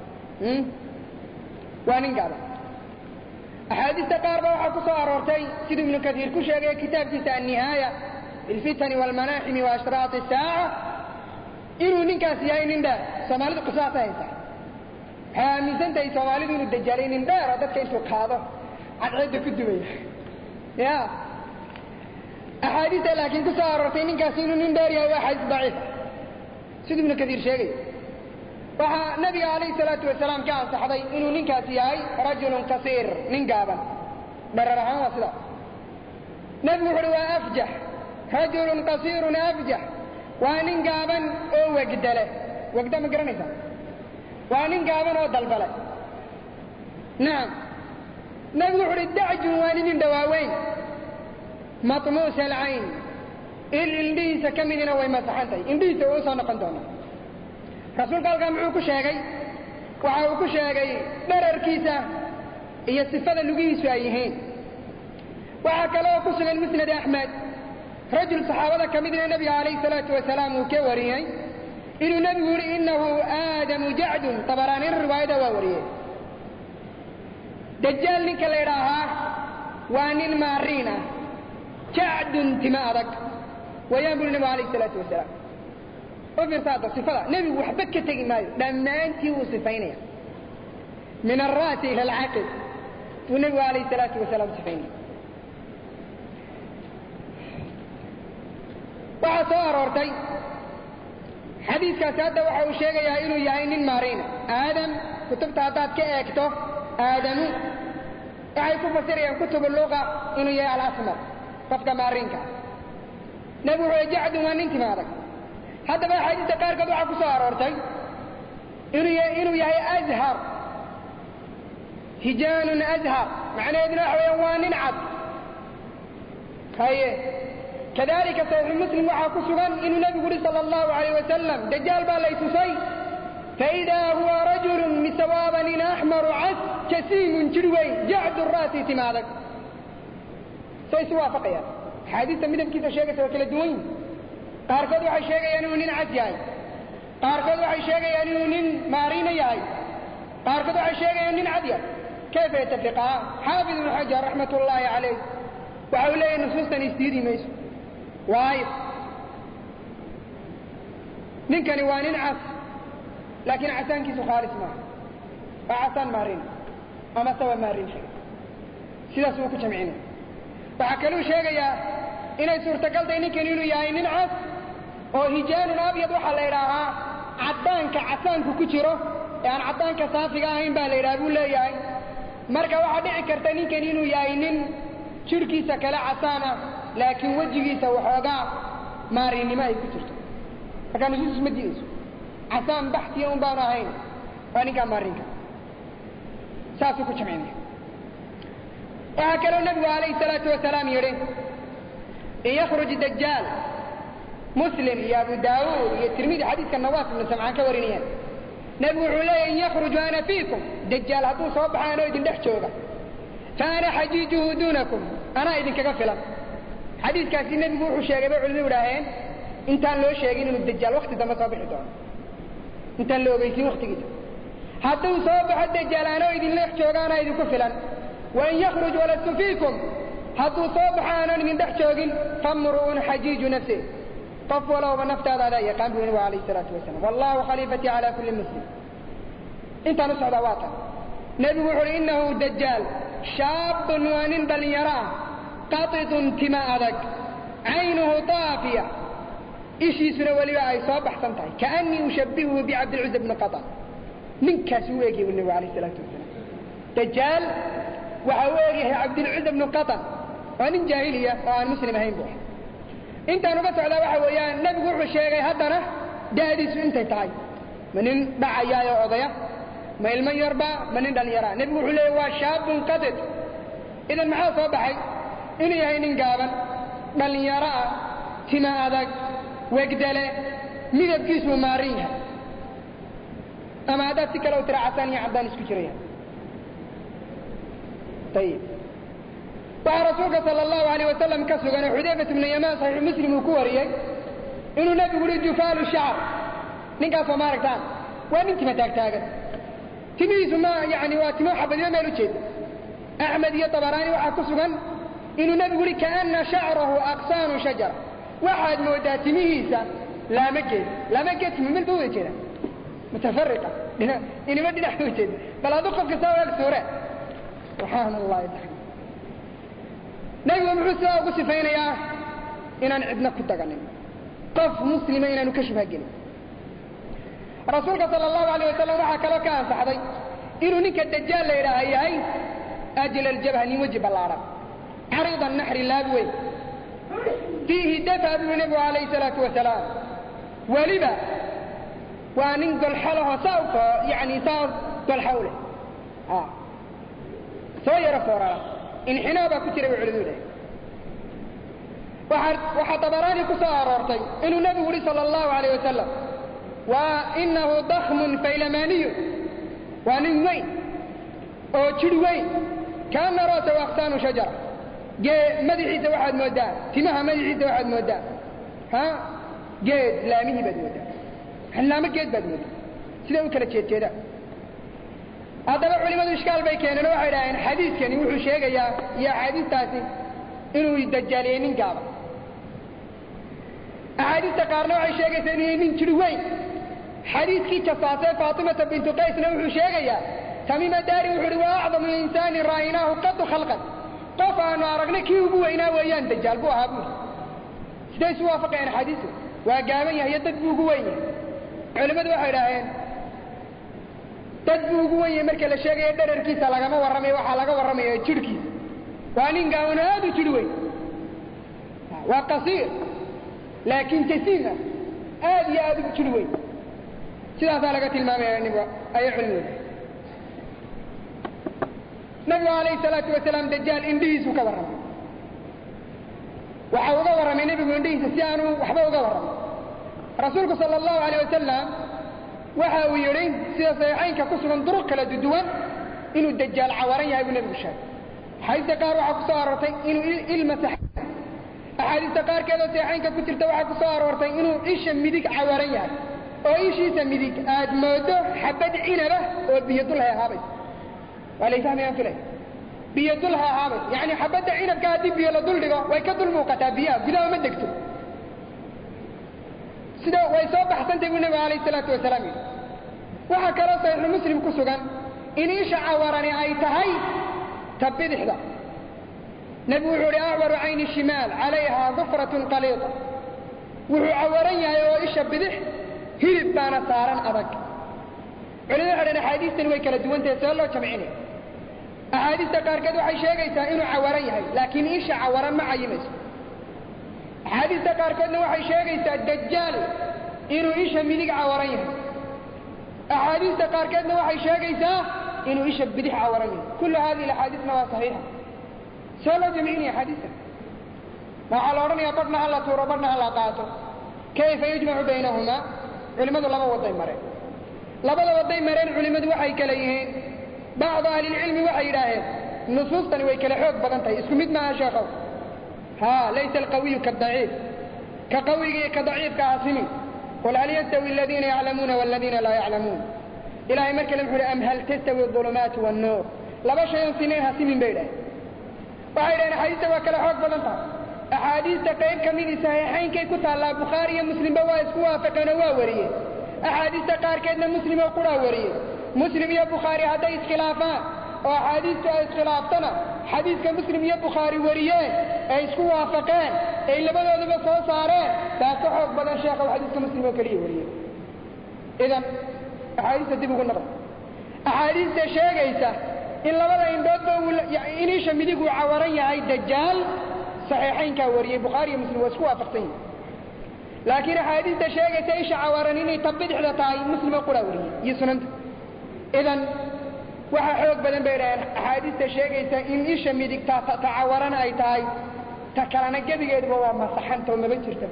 وان قابا أحاديث تقاربة وحكوصة أرورتين سيد ابن كثير كشاقية كتاب كتاب النهاية الفتن والمناحم وأشراط الساعة إنه ننكاس يهين نندا سمالد قصاصة هيسا حامسان تاي سوالدون الدجالين نندا ردتك إنسو قاضة عن عدة كدوية يا أحاديث لكن كسا أرورتين ننكاس إنه نندا ريها واحد ضعيف سيد ابن كثير شيء وحا نبي عليه الصلاة والسلام كان صحبي إنه ننكاسيهاي رجل قصير ننقابا بررها وصلا نبي حلوى أفجح رجل قصير أفجح وننقابا أو وقدله وقدام قرنسا وننقابا أو دلبله نعم نبي حلوى الدعج وانين دواوين مطموس العين الإنديس كمدنا ويمسحنتي إنديس وصلنا قندونا رسول قال معه كشاقي وعاو كشاقي درر كيسا هي الصفة اللقيس أيهين وعاك الله كسر المسند أحمد رجل صحابة كمدنا النبي عليه الصلاة والسلام وكوريه إنه نبي يقول إنه آدم جعد طبراني الرواية ووريه دجال لك اللي راها وان المارينة جعد انتماءك ويقول النبي عليه الصلاة والسلام وفي رصادة صفة نبي وحبك تجي مايو لما أنت وصفيني من الرأس إلى العقل والنبي عليه الصلاة والسلام صفيني وعصار ورتي حديث كاسادة وحاو الشيء يهينو يهين المارين آدم كتب تعطات كأكتو آدم يحيكو فسيريا كتب اللغة إنو يهي على الأسمر قفك مارينك نبي جعد وان انت مارك هذا بقى حديث قارك وحاو صار ورتي إنو يهي أزهر هجان أزهر معنى ابن حويوان عد هاي كذلك صحيح مسلم وحاكو سغان إنه نبي صلى الله عليه وسلم دجال بالليس سي فإذا هو رجل مسوابا أحمر عس كسيم جلوي جعد الرأس تمالك سيسوا فقيا حديثا من كيف شيء سوى كلا دوين قاركد وحي شيء ينونين عسياي قاركد وحي شيء ينونين مارين ياي قاركد وحي شيء ينونين عديا كيف يتفقها حافظ بن حجر رحمة الله عليه وحولي نصوصا يستيدي ميسو وايد نكني وانين عس لكن عسان كيسو خالص معه وعسان مارين أما سوى مارين شيء سيدا سوكو جمعينه وحكالو شيء يا إنه سورة قلت إنك نينو يا إنين عس وهجان أبيض وحا ليراها عدانك عسانك كتيرو يعني عدانك صافقا هين باليرابو لا ياي مركا واحد عكرت إنك نينو يا إنين شركيسا كلا عسانا لكن وجهيسا وحوغا ماريني ما يكترته فكان نسوس مدينيسو عسان بحثي يوم باراهين وانيكا مارينكا ساسو كجمعيني وهكذا النبي عليه الصلاة والسلام يرين إن يخرج الدجال مسلم يا أبو داود يا الترمذي حديث كالنواس من سمعان كورينيان نبي عليه إن يخرج أنا فيكم دجال هاتو صبح أنا يدين دحشوغا فأنا حجيجه دونكم أنا إذن كقفلا حديث كاسي النبي بوحو الشيء بعلمي وراهين انتان لو شيئين إنه الدجال وقت ده ما صابح دون انتان لو بيسين وقت كده حتى صابح الدجال أنا إذن لحشوغا أنا إذن كفلا وإن يخرج ولست فيكم حتى صابح أنا من دحشوغين فامرؤون حجيج نفسه طف ولو بنفت هذا يقام به عليه الصلاة والسلام والله خليفتي على كل مسلم انت نصعد واطن نبي وحر إنه الدجال شاب وان بل يراه قطط انتماء ذك عينه طافية إشي سنولي أي صباح سنتعي كأني أشبهه بعبد العزة بن قطن من كسويكي والنبي عليه الصلاة والسلام دجال وحويكي عبد العزة بن قطن وان جاهلية وان مسلم هين بوح انت نبس على وحويان نبي وحر الشيء هدنا داديس انت تعي من دعا يا عضية ما المن يربى من دل يرى نبي وحر له وشاب قطط إذا معاه صباحي إنه يهين قابل بل يرى تما ذاك وقدله مذب كيسو ماريها أما هذا تكلو ترى عساني عبدان اسكجريها طيب ورسولك صلى الله عليه وسلم كسوغان حذيفة بن يمان صحيح مسلم وكوري إنه نبي يقول جفال الشعر نقاس ومارك تان وين انت متاك تاقل تميزوا ما يعني واتمو حبا ما يلوشيد أحمد يطبراني وحكسوغان إنه نبي يقول كأن شعره أقصان شجر واحد مودات ميزة لا مجد من دوه كده متفرقة إنه ما دي نحن كده بل أدوقف كساوة السورة سبحان الله يتحكم نبي ومحوسة وقصفين يا إنان عدنا كنت قلنا قف مسلمين أنه كشفها قلنا رسولك صلى الله عليه وسلم وحا كلو كان صحدي إنه نك الدجال ليراه هي أجل الجبهة نوجب العرب عريض النحر اللابوي فيه دفع النبي عليه الصلاة والسلام ولبا وننقل حاله سوف يعني صار قل حوله صير فورا انحنابا كتير بعردوله وحطبراني كسار أرطي إنه النبي صلى الله عليه وسلم وإنه ضخم فيلماني ونوين أو تشلوين كان رأسه أغصان شجرة جاء مدحيسة واحد مودان تمها مدحيسة واحد مودان جيد لامه بد مودان حلامك جيد بد مودان سيدا وكلا تشيد كذا هذا بقى علماء الإشكال بيكين أنا واحد عين حديث كان يوحو شيئا يا حديث تاسي إنه الدجالين قابل أحاديث تقارنا وحي شيئا سنين تلوين حديث كي تصاصي فاطمة بنت قيس نوحو شيئا تميم داري وحروا أعظم الإنسان رأيناه قد خلقا قفا أنه أرقنا كي وقوينا ويان دجال بوها أبوه سيدي سوافق عن حديثه وقامية هي تدبو قوينة علماء واحد عين تدبو قوينة مركا لشيئا يدر الكيسة لغما ورمي وحا لغا ورمي تشركي وانين قاونا هذا تلوين وقصير لكن تسينا هذه تلوين سيدا ثالقة المامية أي علمون نبي عليه الصلاة والسلام دجال انديس وكورم وحاوغا ورمي نبي انديس سيانو وحباوغا ورمي رسولك صلى الله عليه وسلم وحاو يرين سيدا صيحين كقصوا طرق لددوان إنه الدجال عوارين يهيبوا نبي الشاب حيث قار وحاكو صارتين إنه إلمسح أحاديث قار كذا صيحين ككترت وحاكو صارتين إنه إيش مديك عوارين يهي أو إيش يسميديك آدموده حبد عنبه وبيضلها يا هابي وليس هم ينفله بيدلها هابط يعني حبدا عنب كادي بيلا دلدغا way ka dul muuqataa biyaha gudaha ma degto sida way soo baxsantay nabi kaleey salaatu wasalaam waxa kala sahih muslim ku sugan in isha awarani ay tahay tabidixda nabi wuxuu ri ahwaru ayni shimal alayha dhufratun qalita wuxuu awaran yahay oo isha bidix hilib baana saaran adag culimada xadana xadiistan way kala duwan tahay soo loo jamcinay أحاديث قاركد waxay sheegaysaa inuu cawaran yahay laakiin isha cawaran ma cayimayso أحاديث قاركدna waxay sheegaysaa dajjal inuu isha midig cawaran yahay أحاديث قاركدna waxay sheegaysaa inuu isha bidix cawaran yahay كل هذه الأحاديث waa صحيحة soo jamiinay xadiiska waxa la oranayaa badna hal tuuro badna hal qaato كيف يجمع بينهما culimadu laba waday mareen labada waday mareen culimadu waxay kala yihiin بعض أهل العلم وحيراهن نصوص تنوي كلا حوق بدنتهي اسكو مد معها شيخو ليس القوي كالضعيف كقوي كضعيف كعاصمي قل هل يستوي الذين يعلمون والذين لا يعلمون إلهي مركلم حول أم هل تستوي الظلمات والنور لبشا ينصنيها سمين بيله وحيراهن حديث وكلا حوق بدنتها أحاديث تقيم كمين صحيحين كي كتا الله بخاري مسلم بوايس كوافقنا واوريه أحاديث تقار كيدنا مسلم وقرى وريه مسلم يا بخاري هذا اسخلافان وحديث اسخلافتنا حديث كمسلم يا بخاري وريان اي اسكو وافقان اي لبدودبا سو سارين تاس خوق بدن شيخ الحديث كمسلم كلي وريان اذا احاديث دي بقول نقل احاديث شيغيسا ان لبدا اندودبا ان ايش ميدغو عوران yahay دجال صحيحين كا وريه بخاري ومسلم واسكو وافقين لكن احاديث شيغيسا ايش عوران اني تبدخدا تاي مسلم قرا وريه يسننت إذن waxa xoog badan bay raayeen ahadiista sheegaysa in isha midigta tacawaran ay tahay ta kalena gabigeedu waa masaxanta oo ma jirto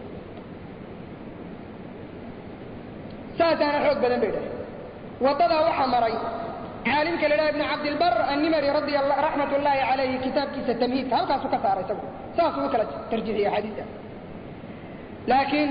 saadana xoog badan bay raayeen wadada waxa maray عالم كلا ابن عبد البر النمري رضي الله رحمة الله عليه كتاب كيس التمهيد هلقا سو كسار ساسو وكلا ترجيحية حديثة لكن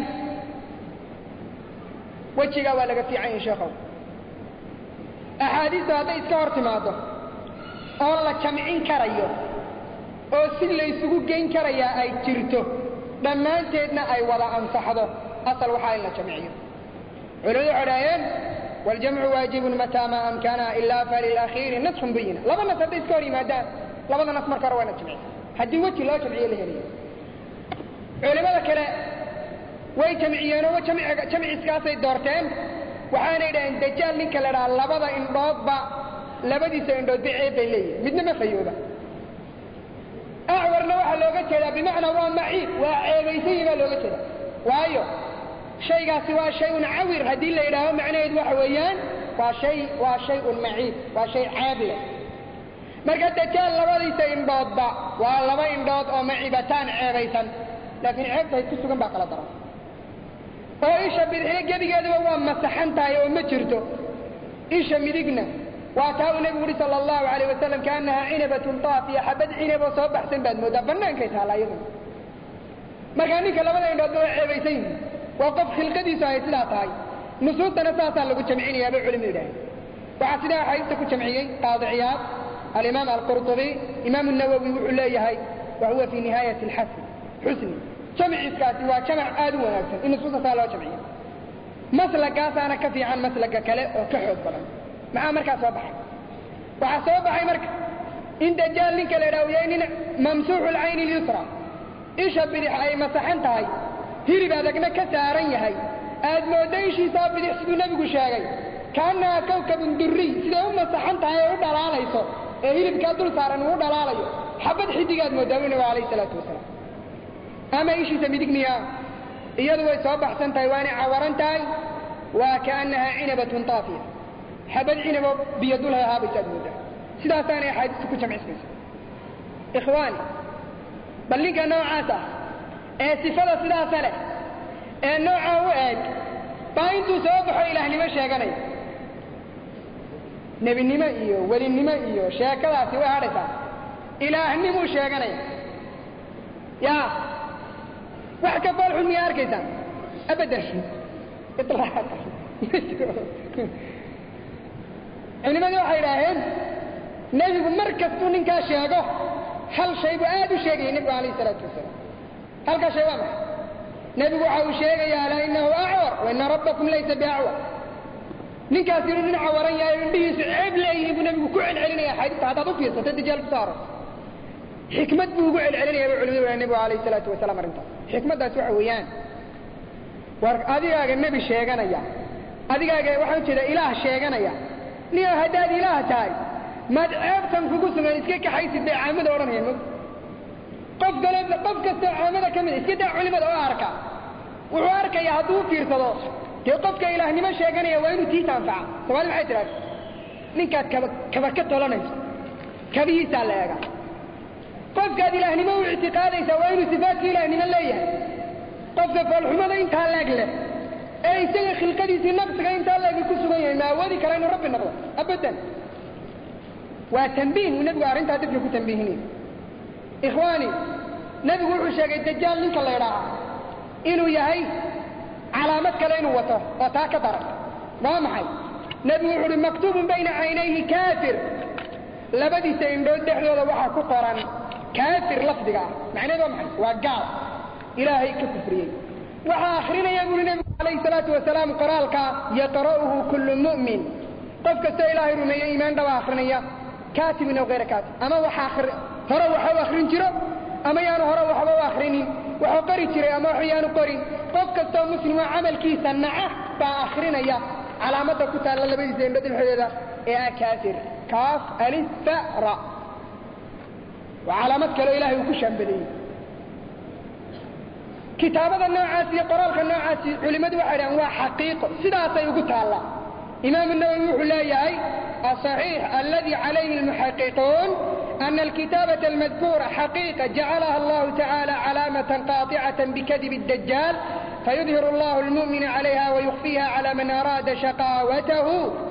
وجهها ولا في عين شيخه أحاديث هذا إذكار تماده أولا كمعين كريو أو سلي سوق جين كريا أي ترته لما أنتنا أي ولا أنصحه أصل وحايلنا جمعيه علو عريان والجمع واجب متى ما أمكن إلا فللأخير نصف بينا لما نصد إذكاري مادان لما نصمر كروانا جمعيه حدي وجه لا جمعيه لهنيه علماء كلا وي جمعيان وجمع إسكاسي دورتين waxaana yidhaaheen dajaal ninka la dhaha labada indhoodba labadiisa indhood biceeb bay leeyihin midna ma fayooba acwarna waxaa looga jeedaa bimacnaa waa maciib waa ceebaysan baa looga jeeda waayo shaygaasi waa shay-un cawir haddii la yidhaaho macnaheedu waxa weeyaan waa shay-un maciib waa shay ceeb leh marka dajaal labadiisa indhoodba waa laba indhood oo maciibataan ceebaysan laakiin ceebtahay ku sugan baa kala daran oo isha bidixyo gebigeeduba waa masaxan tahay oo ma jirto isha midigna waa taa uu nebigu uhi sala allahu calayh wasalam kaannahaa cinabatun taafiya xabad cinaboo soo baxsan baad moodaa bannaankay taalla iyaduna markaa ninka labada indhoodba waa ceebaysan yihin waa qof khilqadiisu ay sidaa tahay nusuustana saasaa lagu jamcinayaa bay culimu yidhaaheen waxaa sidaa axaadiista ku jamciyey qaadi ciyaad alimaam alqurطubi imaam الnawowi wuxuu leeyahay wa huwa fii nihaayati xusni jamciiskaasi waa jamac aad u wanaagsan in nusuusta saa loo jamciyo maslagaasaana ka fiican maslaga kale oo ka xoog badan maxaa markaa soo baxay waxaa soo baxay marka in dajaal ninka la idhaha yahay nin mamsuuxu lcayni اlyusra isha bidix ay masaxan tahay hilib adagna ka saaran yahay aad mooddo ishiisaa bidix siduu nebigu sheegay kaannahaa kawkabun duriy siday u masaxan tahay ee u dhalaalayso ee hilibkaa dul saaran uu dhalaalayo xabad xidigaad moodaa buu nabigu alayh salaatu wasalaam ama ishiisa midigniya iyadu way soo baxsan tahay waanay cawaran tahay waa kaannahaa cinabatun taafiya xabad cinaboo biyo dul hayhaabaysaad moodaa sidaasaanay axaadiistu ku jamcismayso ikhwaani bal ninka noocaas ah ee sifada sidaasa leh ee noocaa u eeg baa intuu soo baxo ilaahnimo sheeganaya nebinimo iyo welinimo iyo sheekadaasi way hadhaysaa ilaahnimuu sheeganaya yaa wax ka foolxun miyaa arkaysaan abadan culimadii waxay idhaaheen nebigu mar kastuu ninkaa sheego hal shay buu aad u sheegayay nebigu alayh isalaatu wasalaam halkaa shay waa maxay nebigu waxa uu sheegayaa alaa inahu acwar waina rabbakum laysa biacwar ninkaas inuu nin cawaran yahay indhihiisu ceeb leeyihiin buu nebigu ku celcelinaya axaadiista haddaad u fiirsato dajaal ku saaro xikmad buu ugu celcelinaya bay culimadu waa nebigu alayh isalaatu wasalaam arrintaas xikmaddaas waxa weeyaan war adigaaga nebi sheeganaya adigaaga waxaan ujeedaa ilaah sheeganaya niyo haddaad ilaah tahay maad ceebtan kugu sugan iska kaxaysid bay caamada odhanayaan mog qof kastoo caamada ka mid iska daa culimada oo arka wuxuu arkayaa hadduu u fiirsado dee qofka ilaahnimo sheeganaya waa inuu tiisa anfaca soomaalida maxay tidhahda ninkaad kaba ka tolanayso kabihiisaa la eega qofkaad ilaahnimo u ictiqaadaysaa waa inuu sifaadka ilaahnimo leeyahay qofka foolxumada intaa leeg leh ee isaga khilqadiisii naqsiga intaa leegi ku sugan yahay ma awoodi kara inuu rabbi noqdo abadan waa tanbiih uu nebigu arrintaa dadka ku tanbiihinayo ikhwaani nebigu wuxuu sheegay dajaal ninka la idhaaha inuu yahay calaamad kale inuu wato oo taa ka daran waa maxay nebigu wuxu uhi maktuubun bayna caynayhi kaafir labadiisa indhood dhexdooda waxaa ku qoran kaafir lafdiga ah macnaheed waa maxay waa gaal ilaahay ka kufriyey waxaa akrinaya buuri nebigu calayhi salaatu wasalaam qoraalka yaqra'uhu kullu mu'min qof kastoo ilaahay rumeeye iimaan dhaba akrinaya kaatibin aw hayra kaatib ama hore waxa u akrin jiro ama yaanu hore waxba u akrinin waxuu qori jiray ama wax yaanu qorin qof kastoo muslimoo camalkiisa naca baa akrinaya calaamadda ku taalla labadiisa indho dhexdeeda ee ah kaafir kaaf alif fa ra waa calaamad kaleo ilaahay uu ku shaambadeeyey kitaabada noocaas iyo qoraalka noocaasi culimmadu waxay dhahaan waa xaqiiqo sidaasay ugu taallaa إمام النووي وحلاياي الصحيح الذي عليه المحققون أن الكتابة المذكورة حقيقة جعلها الله تعالى علامة قاطعة بكذب الدجال فيظهر الله المؤمن عليها ويخفيها على من أراد شقاوته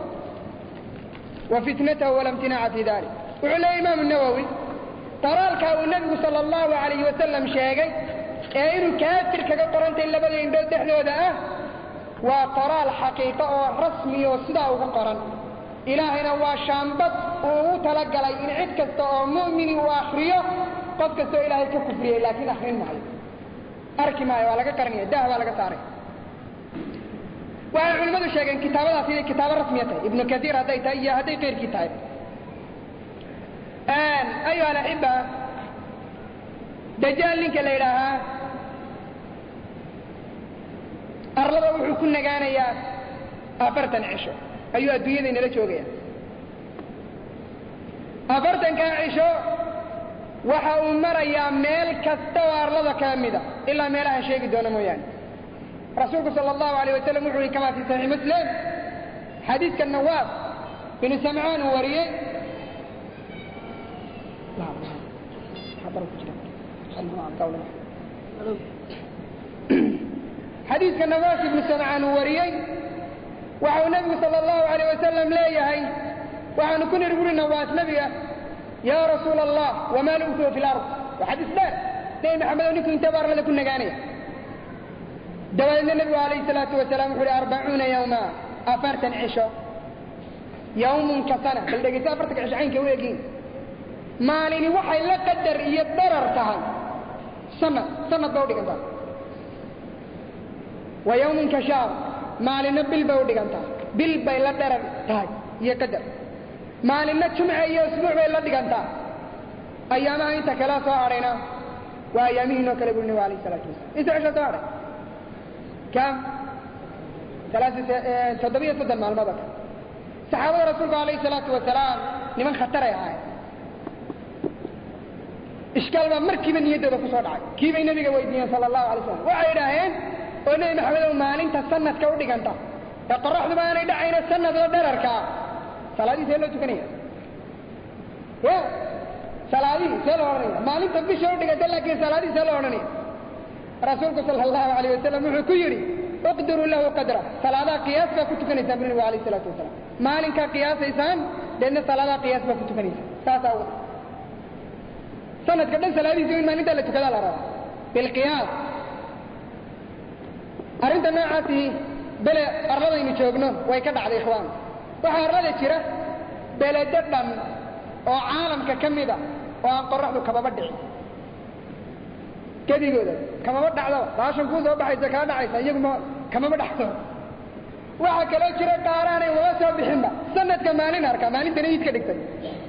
وفتنته ولا امتناع في ذلك. وعلى إمام النووي ترى النبي صلى الله عليه وسلم شاقي إنه كافر كقرنت إلا بدأ ينبذ دحله ذا وقرال حقيقة رسمي وصدا وقرن إلهنا وشامبت وتلقى لي إن عد كستو مؤمن وآخرية قد كستو إلهي ككفرية لكن آخرين معي أركي معي ولا قرنية ده ولا قصاري وعلماء الشيخين كتابة هذه كتابة رسمية ابن كثير هذه غير كتاب أيها الأحبة دجال لك ليلها أرلبا وحو كنا غانيا أفرتن عشو أيها الدنيا إن لا شوقيا أفرتن كعشو waxa uu marayaa meel kasta oo arlada ka mid ah ilaa meelaha sheegi doona mooyaan rasuulku sallallahu alayhi wa sallam wuxuu kama fi sahih muslim xadiiska nawaab bin sam'aan wariyay xadiiska nawaab bin sam'aan wariyay waxa nabiga sallallahu alayhi wa sallam leeyahay waxaan ku nirguri nawaas nabiga يا رسول الله وما لبثوا في الأرض وحديث دار لأن محمد ونكو انتبار لكم نقانية دوالنا النبي عليه الصلاة والسلام يقول 40 يوما أفرت عشو يوم كسنة بل دقيت أفرتك عشعين كويقين ما ليني وحي لا قدر يتضرر تهي سنة بودك انت ويوم كشار ما لينا بالبودك انت بالبي لا ضرر تهي يقدر maalina jumca iyo usbuuc bay la dhigantaa ayaamaha inta kala soo arayna waa ayaamihiinoo kale buu nabiga alayhi salaatu wasalaam inta cisho soo aray kam 37 maalmood ka saxaabada rasuulka alayhi salaatu wasalaam niman khatar ay ahaayeen ishkaal baa markiiba niyaddooda ku soo dhacay kiibay nabiga weydiiyeen sallallahu alayhi wasallam waxay yidhaaheen oo nabi maxamed maalinta sanadka u dhiganta ee qoraxdu baanay dhacayna sanadoo dherarka salaadii see loo tukanaya ya salaadii see loo odhanaya maalinta bisha u dhiganta laakiin salaadii see loo odhanaya rasuulku sallallahu alayhi wasallam wuxuu ku yidhi uqdiruu lahu qadra salaadaha qiyaas baa ku tukanaysaan bu nabigu alayhi salaatu wasalaam maalinkaa qiyaasaysaan deedna salaadaha qiyaas baa ku tukanaysaan saasaa uga sanadka dhan salaadiisa in maalintaa la tukadaa la rabaa bilqiyaas arrinta noocaasi bele arladaynu joogno way ka dhacday ikhwaan waxaa arlada jira beledo dhan oo caalamka ka mid a oo aan qoraxdu kababa dhicin gedigooda kamaba dhacdo baashan kuu soo baxaysa kaa dhacaysa iyaguma kamaba dhacdo waxaa kaloo jira qaaraanay waba soo bixinba sanadka maalin arka maalintana iid ka dhigtay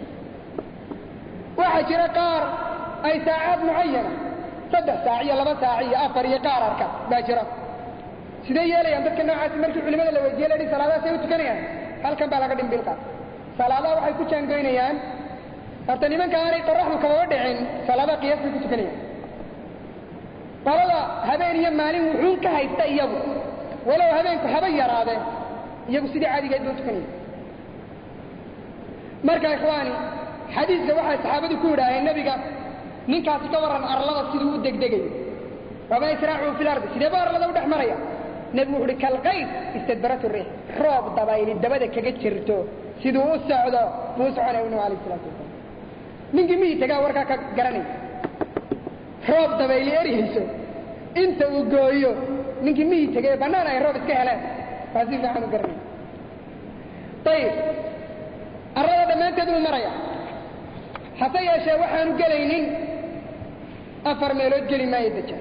waxaa jira qaar ay saacad mucayana 3 saac iyo 2 saac iyo 4 iyo qaar arka baa jira sidee yeelayaan dadka noocaasi markii culimada la weydiiyey la yidhi salaadahaas ay u tukanayaan halkan baa laga dhimbilqaa salaadaha waxay ku jaangoynayaan horta nimanka aanay qoraxdu kababa dhicin salaadaha qiyaas bay ku tukanayaan qolada habeen iyo maalin wuxuun ka haysta iyagu walow habeenku haba yaraadeen iyagu sidii caadigeed bay u tukanayaan marka ikhwaani xadiiska waxay saxaabadu ku yidhaaheen nabiga ninkaasi ka warran arlada siduu u degdegayo wama israacu fi lardi sidee baa arlada u dhex maraya nebigu wuxu uhi kalqayd istadbaratu riix roob dabayli dabada kaga jirto siduu u socdo buu u soconaya nabiga alayhi salaatu wasalaam ninkii miyi tagaa warkaa ka garanaya roob dabayli erihayso inta uu gooyo ninkii miyi tagay bannaan ay roob iska heleen waa si fiican u garanaya ayib arlada dhammaanteed uu maraya hase yeeshee waxaanu gelaynin 4 meelood geli maayo dajaal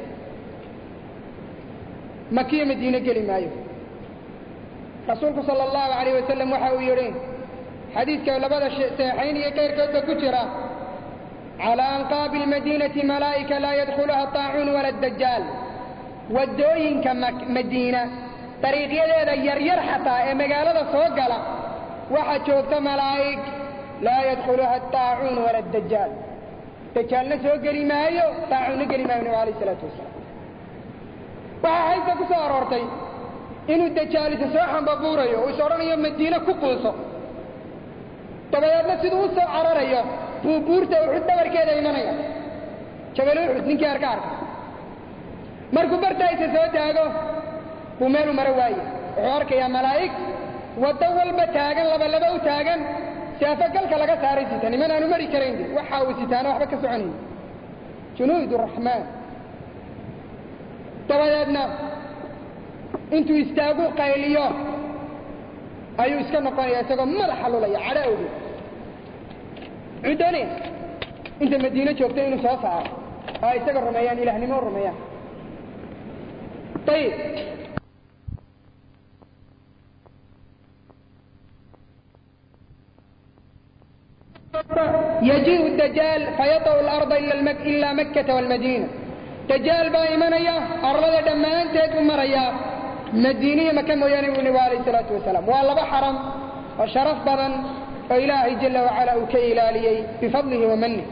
makiya madiina geli maayo rasuulku sallallahu alayhi wasallam waxa uu yidhi xadiidka labada saxiixayn iyo keyrkoodba ku jira calaa anqaabi almadiinati malaa'ika laa yadkhuluha taacuun wala dajaal waddooyinka madiina dariiqyadeeda yaryar xataa ee magaalada soo gala waxa joogta malaa'ig laa yadkhuluha taacuun wala dajaal dajaalna soo geli maayo taacuunna geli maayo nabiga alayhi salaatu wasalaam waxaa haysta ku soo aroortay inuu dajaalisa soo xambabuurayo oo is odhanayo madiine ku quuso dabadeedna siduu u soo cararayo buu buurta uxud dhabarkeeda imanaya jabal uxud ninkii arka markuu bartaaysa soo taago buu meelu maro waaye wuxuu arkayaa malaa'ig waddo walba taagan laba u taagan saafagalka laga saaray sita niman aanu mari karayn waxa uu sitaana waxba ka soconayn junuud raxmaan dabadeedna intuu istaagu qayliyo ayuu iska noqonaya isagoo madaxa lulaya cadhaawdi cudane inta madiine joogtay inuu soo saaro oo isaga rumeeyaan ilaahnimo rumeeyaan ayib يجيء الدجال فيطأ الأرض إلا مكة والمدينة دجال بايمانيا أرض دمان تيد مريا مدينية مكان موياني النبي عليه الصلاة والسلام والله بحرم وشرف بدن وإلهي جل وعلا وكيلالي بفضله ومنه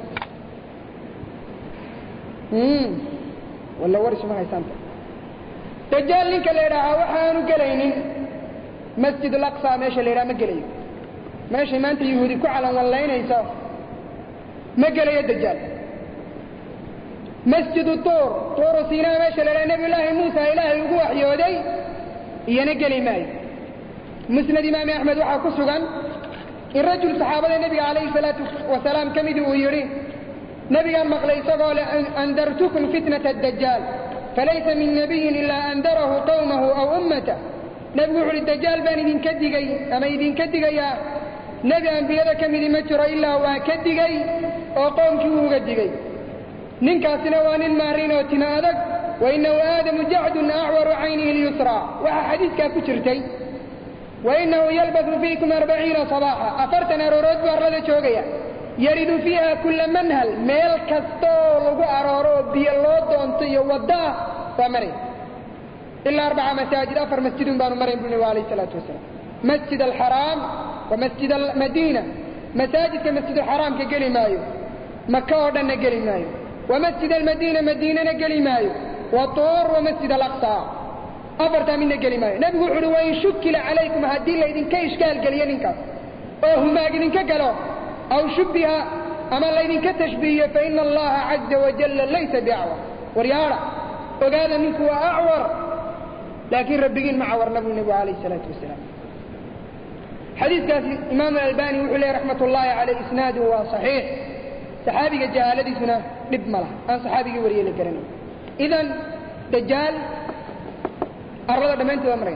ولا ورش ما هي سانتا دجال لينك اللي راها وحانو قلينين مسجد الأقصى ماشي اللي راها ما قلين ماشي ما أنت يهودي كعلا والله ينسى ما قلي الدجال مسجد الطور طور سيناء ماشي اللي راها نبي الله موسى إلهي يقوح يودي ينقلي ماي مسند إمام أحمد وحاكو سغان الرجل صحابة النبي عليه الصلاة والسلام كم يدعو يرين نبي المقلي قال أنذرتكم فتنة الدجال فليس من نبي إلا أنذره قومه أو أمته نبي يقول الدجال بان إذن كدقي أما إذن كدقي نبي أنبياء كم إذن مجر إلا هو كدقي وقوم كيوه كدقي ننكا سنوان المارين وتنادك وإنه آدم جعد أعور عينه اليسرى وحديث كافشرتي وإنه يلبث فيكم 40 صباحا أفرتنا رورود بأرلد شوقيا يرد فيها كل منهل ميل كستول وأرورو بيالود وانطي ووضاه ومرين إلا 4 مساجد أفر مسجد بانو مرين بن عليه الصلاة والسلام مسجد الحرام ومسجد المدينة مساجد كمسجد الحرام كقلي مايو مكة ودن قلي مايو ومسجد المدينة مدينة قلي مايو وطور ومسجد الأقصى أفرت من قلي مايو نبي يقول وإن شكل عليكم هدين لإذن كإشكال قليانك وهما قلن كقلوا أو شبه أما الذين كتشبيه فإن الله عز وجل ليس بأعور وريارة وقال منك هو أعور لكن ربكين معور نبي عليه الصلاة والسلام حديث كان إمام الألباني وحليه رحمة الله عليه إسناده وصحيح صحابي الجهالة دي سنة نبمله أنا صحابي وريه لكرني إذن دجال الرضا دمانت وامرين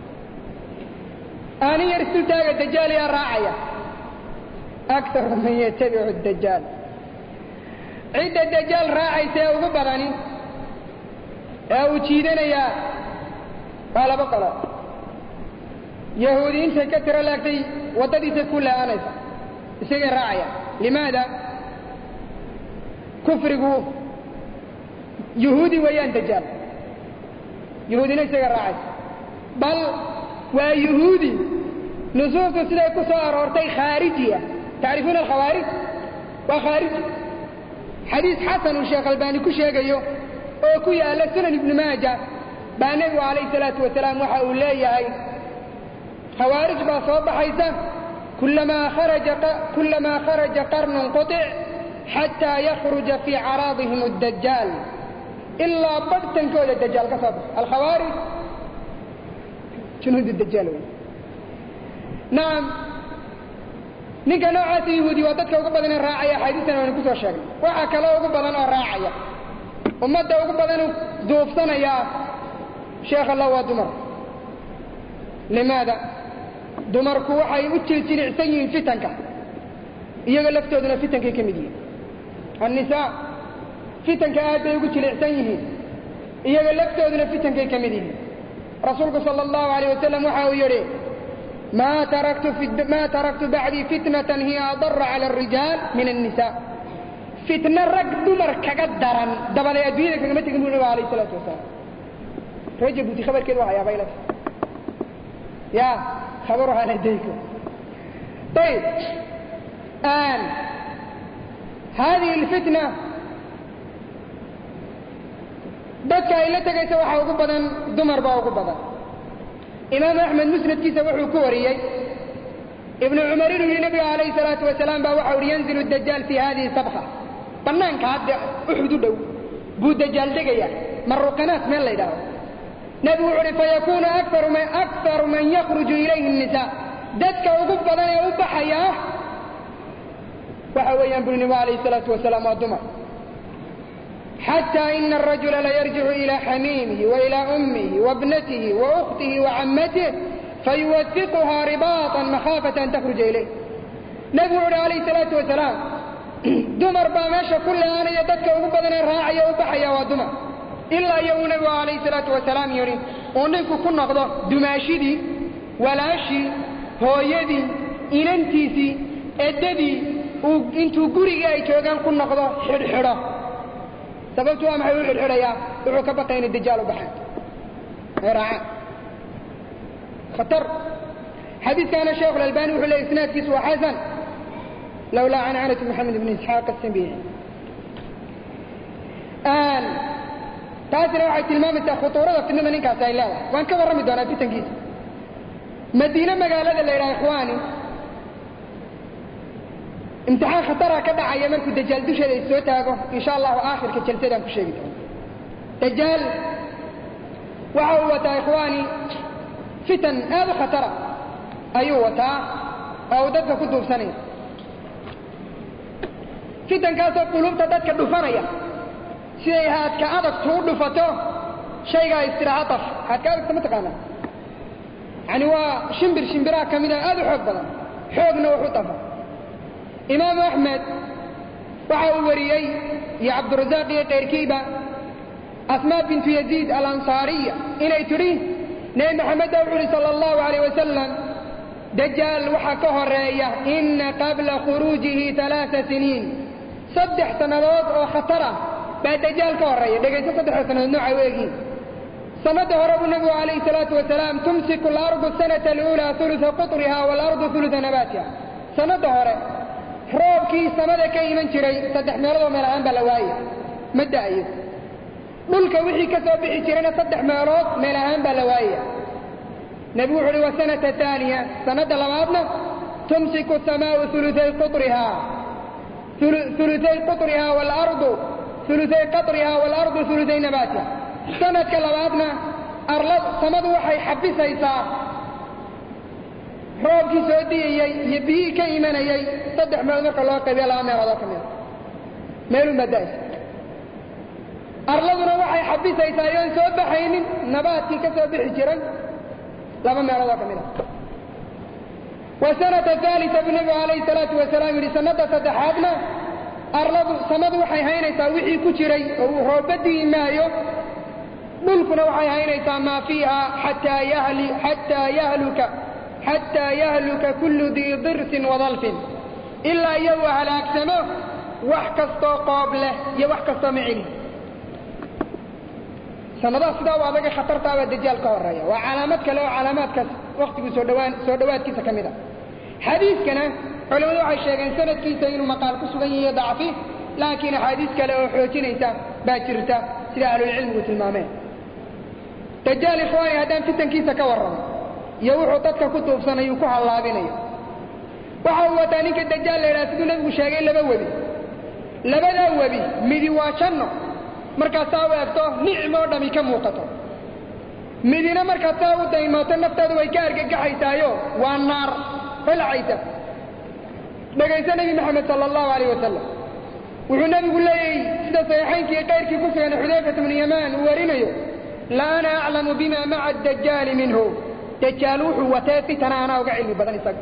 أنا يرسل تاقى الدجال يا راعية أكثر من يتبع الدجال عند الدجال راعي سيوغ بغاني أو تشيدنا يا قال بقرة يهودين سكتر لكي وطدي كلها أنس سيغ راعية لماذا؟ كفرقوا يهودي ويان دجال يهودي ليس راعي بل ويهودي نصوص سيكو صار ورتي خارجية تعرفون الخوارج وخارج حديث حسن الشيخ الباني كشيغيو او كويا على سنن ابن ماجه بانه عليه الصلاه والسلام waxa uu leeyahay خوارج با soo baxaysa كلما خرج قرن قطع حتى يخرج في عراضهم الدجال الا بدتن كود الدجال كسب الخوارج شنو الدجال نعم ninka noocaas yahuudi waa dadka ugu badan ee raacaya xadiisana aan ku soo sheegnay waxa kale ugu badan oo raacaya ummadda ugu badan duufsanaya sheekh Allah waa dumar limaada dumarku waxay u jilicsan yihiin fitanka iyaga laftooduna fitanka ka mid yihiin annisaa fitanka aad bay ugu jilicsan yihiin iyaga laftooduna fitanka ka mid yihiin rasuulku sallallahu alayhi wasallam waxa uu yiri ما تركت بعدي فتنة هي أضر على الرجال من النساء فتنة رقد مركقدرا دبل يدوينك كما تقولون عليه الصلاة والسلام رجب وتي خبر كده يا بيلك يا خبرها على يديكم طيب الآن هذه الفتنة dadka ay la tagaysa waxa ugu badan dumar baa ugu badan إمام أحمد مسند كيسا وحو كوريي ابن عمرين النبي عليه الصلاة والسلام وحو ينزل الدجال في هذه الصبخة بنانك عبد أحد دو بو الدجال دقيا مروا قناة من الله يدعو نبي عرف فيكون أكثر من يخرج إليه النساء ددك وقف ذا يوب حياه وحو ينبل النبي عليه الصلاة والسلام والدمر حتى إن الرجل لا يرجع إلى حميمه وإلى أمه وابنته وأخته وعمته فيوثقها رباطا مخافة أن تخرج إليه نبي عليه الصلاة والسلام دمر باماشا كل أنا يددك وقبضنا الراعي وبحيا ودمر إلا يوم نبي عليه الصلاة والسلام يريد ونكو كنا قضاء دماشي دي ولاشي هو يدي إننتيسي أددي وإنتو قريقا يتوقان كنا قضاء حرحرة sababtu waa maxay u xirxiraya wuxuu ka baqay in dajaal u baxay raacay خطر. حديث كان الشيخ الألباني وحول إسناد كسوة حسن لولا عنعنة محمد بن إسحاق السنبيعي. taasina waxay tilmaamaysaa khutuurada fidnada ninkaas ay leedahay. waan ka warrami doonaa fitankiisa. madiine magaalada la yidhaha ikhwaani imtixaan khatara ka dhacaya markuu dajaal dusheeda is soo taago insha allahu aakhirka jalsadaan ku sheegi doono. dajaal waxa uu wataa ikhwaani fitan aad u khatara ayuu wataa oo uu dadka ku duubsanaya. fitankaasoo quluubta dadka dhufanaya siday haadka adagtu u dhufato shaygaa istiraaha daf. haadka adagta ma taqaanaa yani waa shimbiraha ka mida aad u xoog badan, xoogna wuxu dafa. imaamu axmed waxa uu wariyey iyo cabdirasaaq iyo keyrkiiba asmaa bintu yaziid alansaariya inay tidhi nebi maxamed baa wuxu uhi sala allahu alayh wasalam dajaal waxaa ka horeeya ina qabla khuruujihi 3 siniin 3 sannadood oo khatar ah baa dajaal ka horeeya. dhegayso 3 sannadood noocay u eegyiin. sanada hore buu nabigu calayhi salaatu wasalaam tumsiku alardu sanata aluulaa ulusa qutriha waalardu ulusa nabaatiha. sanada hore roobkii samada ka iman jiray 3 meeloodoo meel ahaan baa la waaya, ma da'ayo. dhulka wixii ka soo bixi jirayna 3 meelood meel ahaan baa la waaya. nebigu wuxu uhi wa sanata aaniya sanada labaadna tumsiku asamaau ulusay qutriha waalardu ulusay qatriha waalardu ulusay nabaatiha. sanadka labaadna samadu waxay xabisaysaa roobkii soo diyayey iyo biyihii ka imanayay 3 meelood marka loo qaybiyo 2 meeloodoo ka mida meelun baa da'aysa. arladuna waxay xabisaysaa iyoon soo baxaynin nabaadkii ka soo bixi jiray 2 meeloodoo ka mida. wa sanata aalisa buu nabigu calayhi salaatu wasalaam yidhi sanada saddexaadna samadu waxay haynaysaa wixii ku jiray oo uu rooba di'i maayo. dhulkuna waxay haynaysaa maa fiiha xataa yahluka kullu dii dirsin wadalfin ilaa iyagu halaagsamo wax kastoo qoob leh iyo wax kastoo micili. sanadaha sidaa u adaga khatartaabaa dajaal ka horeeya. waa calaamad kale oo calaamaadkaas waktigu soo dhowaadkiisa ka mid a. xadiiskana culimmadu waxay sheegeen sanadkiisa inuu maqaal ku sugan yahiyo dacfi, laakiin axaadiis kale oo xoojinaysa baa jirta sida ahlulcilmigu tilmaameen. dajaal ikhwaani haddaan fitankiisa ka warramo iyo wuxuu dadka ku duubsanayu ku hallaabinayo. waxa uu wataa ninka dajaal la yidhaha siduu nebigu sheegay 2 webi. 2daa webi midi waa janno markaad saa u eegto nicmoo dhami ka muuqato, midina markaad saa u daymooto naftaadu way ka argagaxaysaayo waa naar holcaysa. dhegayso nebi maxamed sala allahu alayh wasalam wuxuu nebigu leeyahay sida saxiixaynkii kayrkii ku sugan xudayfata bnu yamaan uu warinayo la ana aclamu bima maca dajaali minhu. dajaal wuxuu watee fitana anaa uga cilmi badan isaga.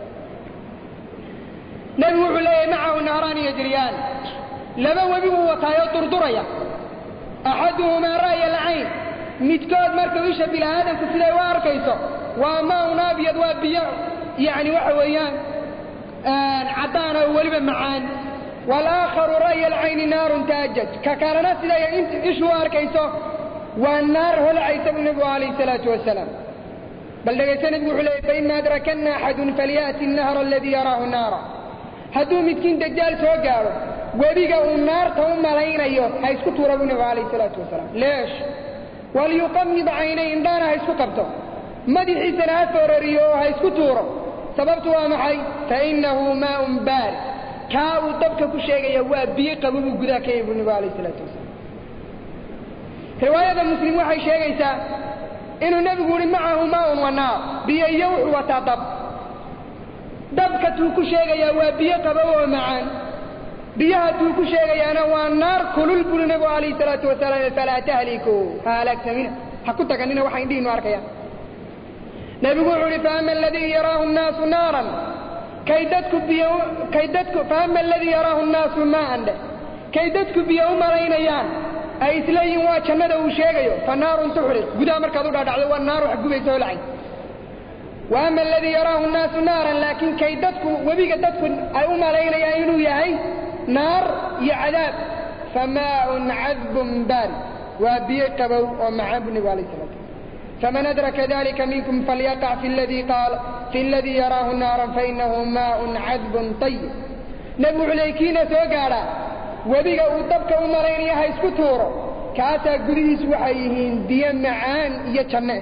nebigu wuxuu leeyahay macahu naaraani yajriyaan 2 webi buu wataayoo durduraya. axaduhumaa ra'ya alcayn midkood marka isha bini'aadamku siday u arkayso waa maaun abyad, waa biyo yani waxa weeyaan caddaan oo weliba macaan. walaakharu ra'ya alcayni naarun taajaj, ka kalena siday ishu u arkayso waa naar holcaysa buu nebigu calayhi salaatu wasalaam. bal dhegaysa nebigu wuxuu leeyay faima adrakanna axadun falya'ti annahra aladii yaraahu naara. hadduu midkiin dajaal soo gaadho webiga uu naarta u malaynayo ha isku tuura buu nebigu calayhi salaatu wasalaam. leesh walyuqamid caynay, indhaana ha isku qabto, madaxiisana ha foorariyo oo ha isku tuuro. sababtu waa maxay? fainahu maaun baari, kaa uu dabka ku sheegaya waa biyo qabo buu gudaha ka yahay buu nebigu calayhi salaatu wasalaam. riwaayada muslim waxay sheegaysaa inuu nebigu yihi macahu maaun wa naar, biyo iyo wuxuu wataa dabka tuu ku sheegayaa waa biyo qabo oo macaan, biyaha tuu ku sheegayaana waa naar kulul buu nebigu calayhi salaatu wasalaam. falaa tahliku, ha halaagsamina, ha ku taganina waxa indhihiinu arkayaan. nebigu wuxuu yihi faama aladii yaraahu nnaasu naaran, faama aladii yaraahu nnaasu maaan dheh, kay dadku biyo u malaynayaan ay isleeyihin waa jannada uu sheegayo fa naarun tuxriq, gudaha markaad u dhaadhacdo waa naar wax gubaysa holcay. wa ama aladii yaraahu nnaasu naaran, laakiin kay webiga dadku ay u malaynayaan inuu yahay naar iyo cadaab famaaun cadbun baari, waa biyo qabow oo macaan buu nebigu alayh salatu. فمن أدرك ذلك منكم فليقع في الذي يراه نارا فإنه ماء عذب طيب نبو عليكين سوقارا وبيقى وطبك أمرين يها يسكتورو كاتا قريس وحيهين ديان معان يتشنه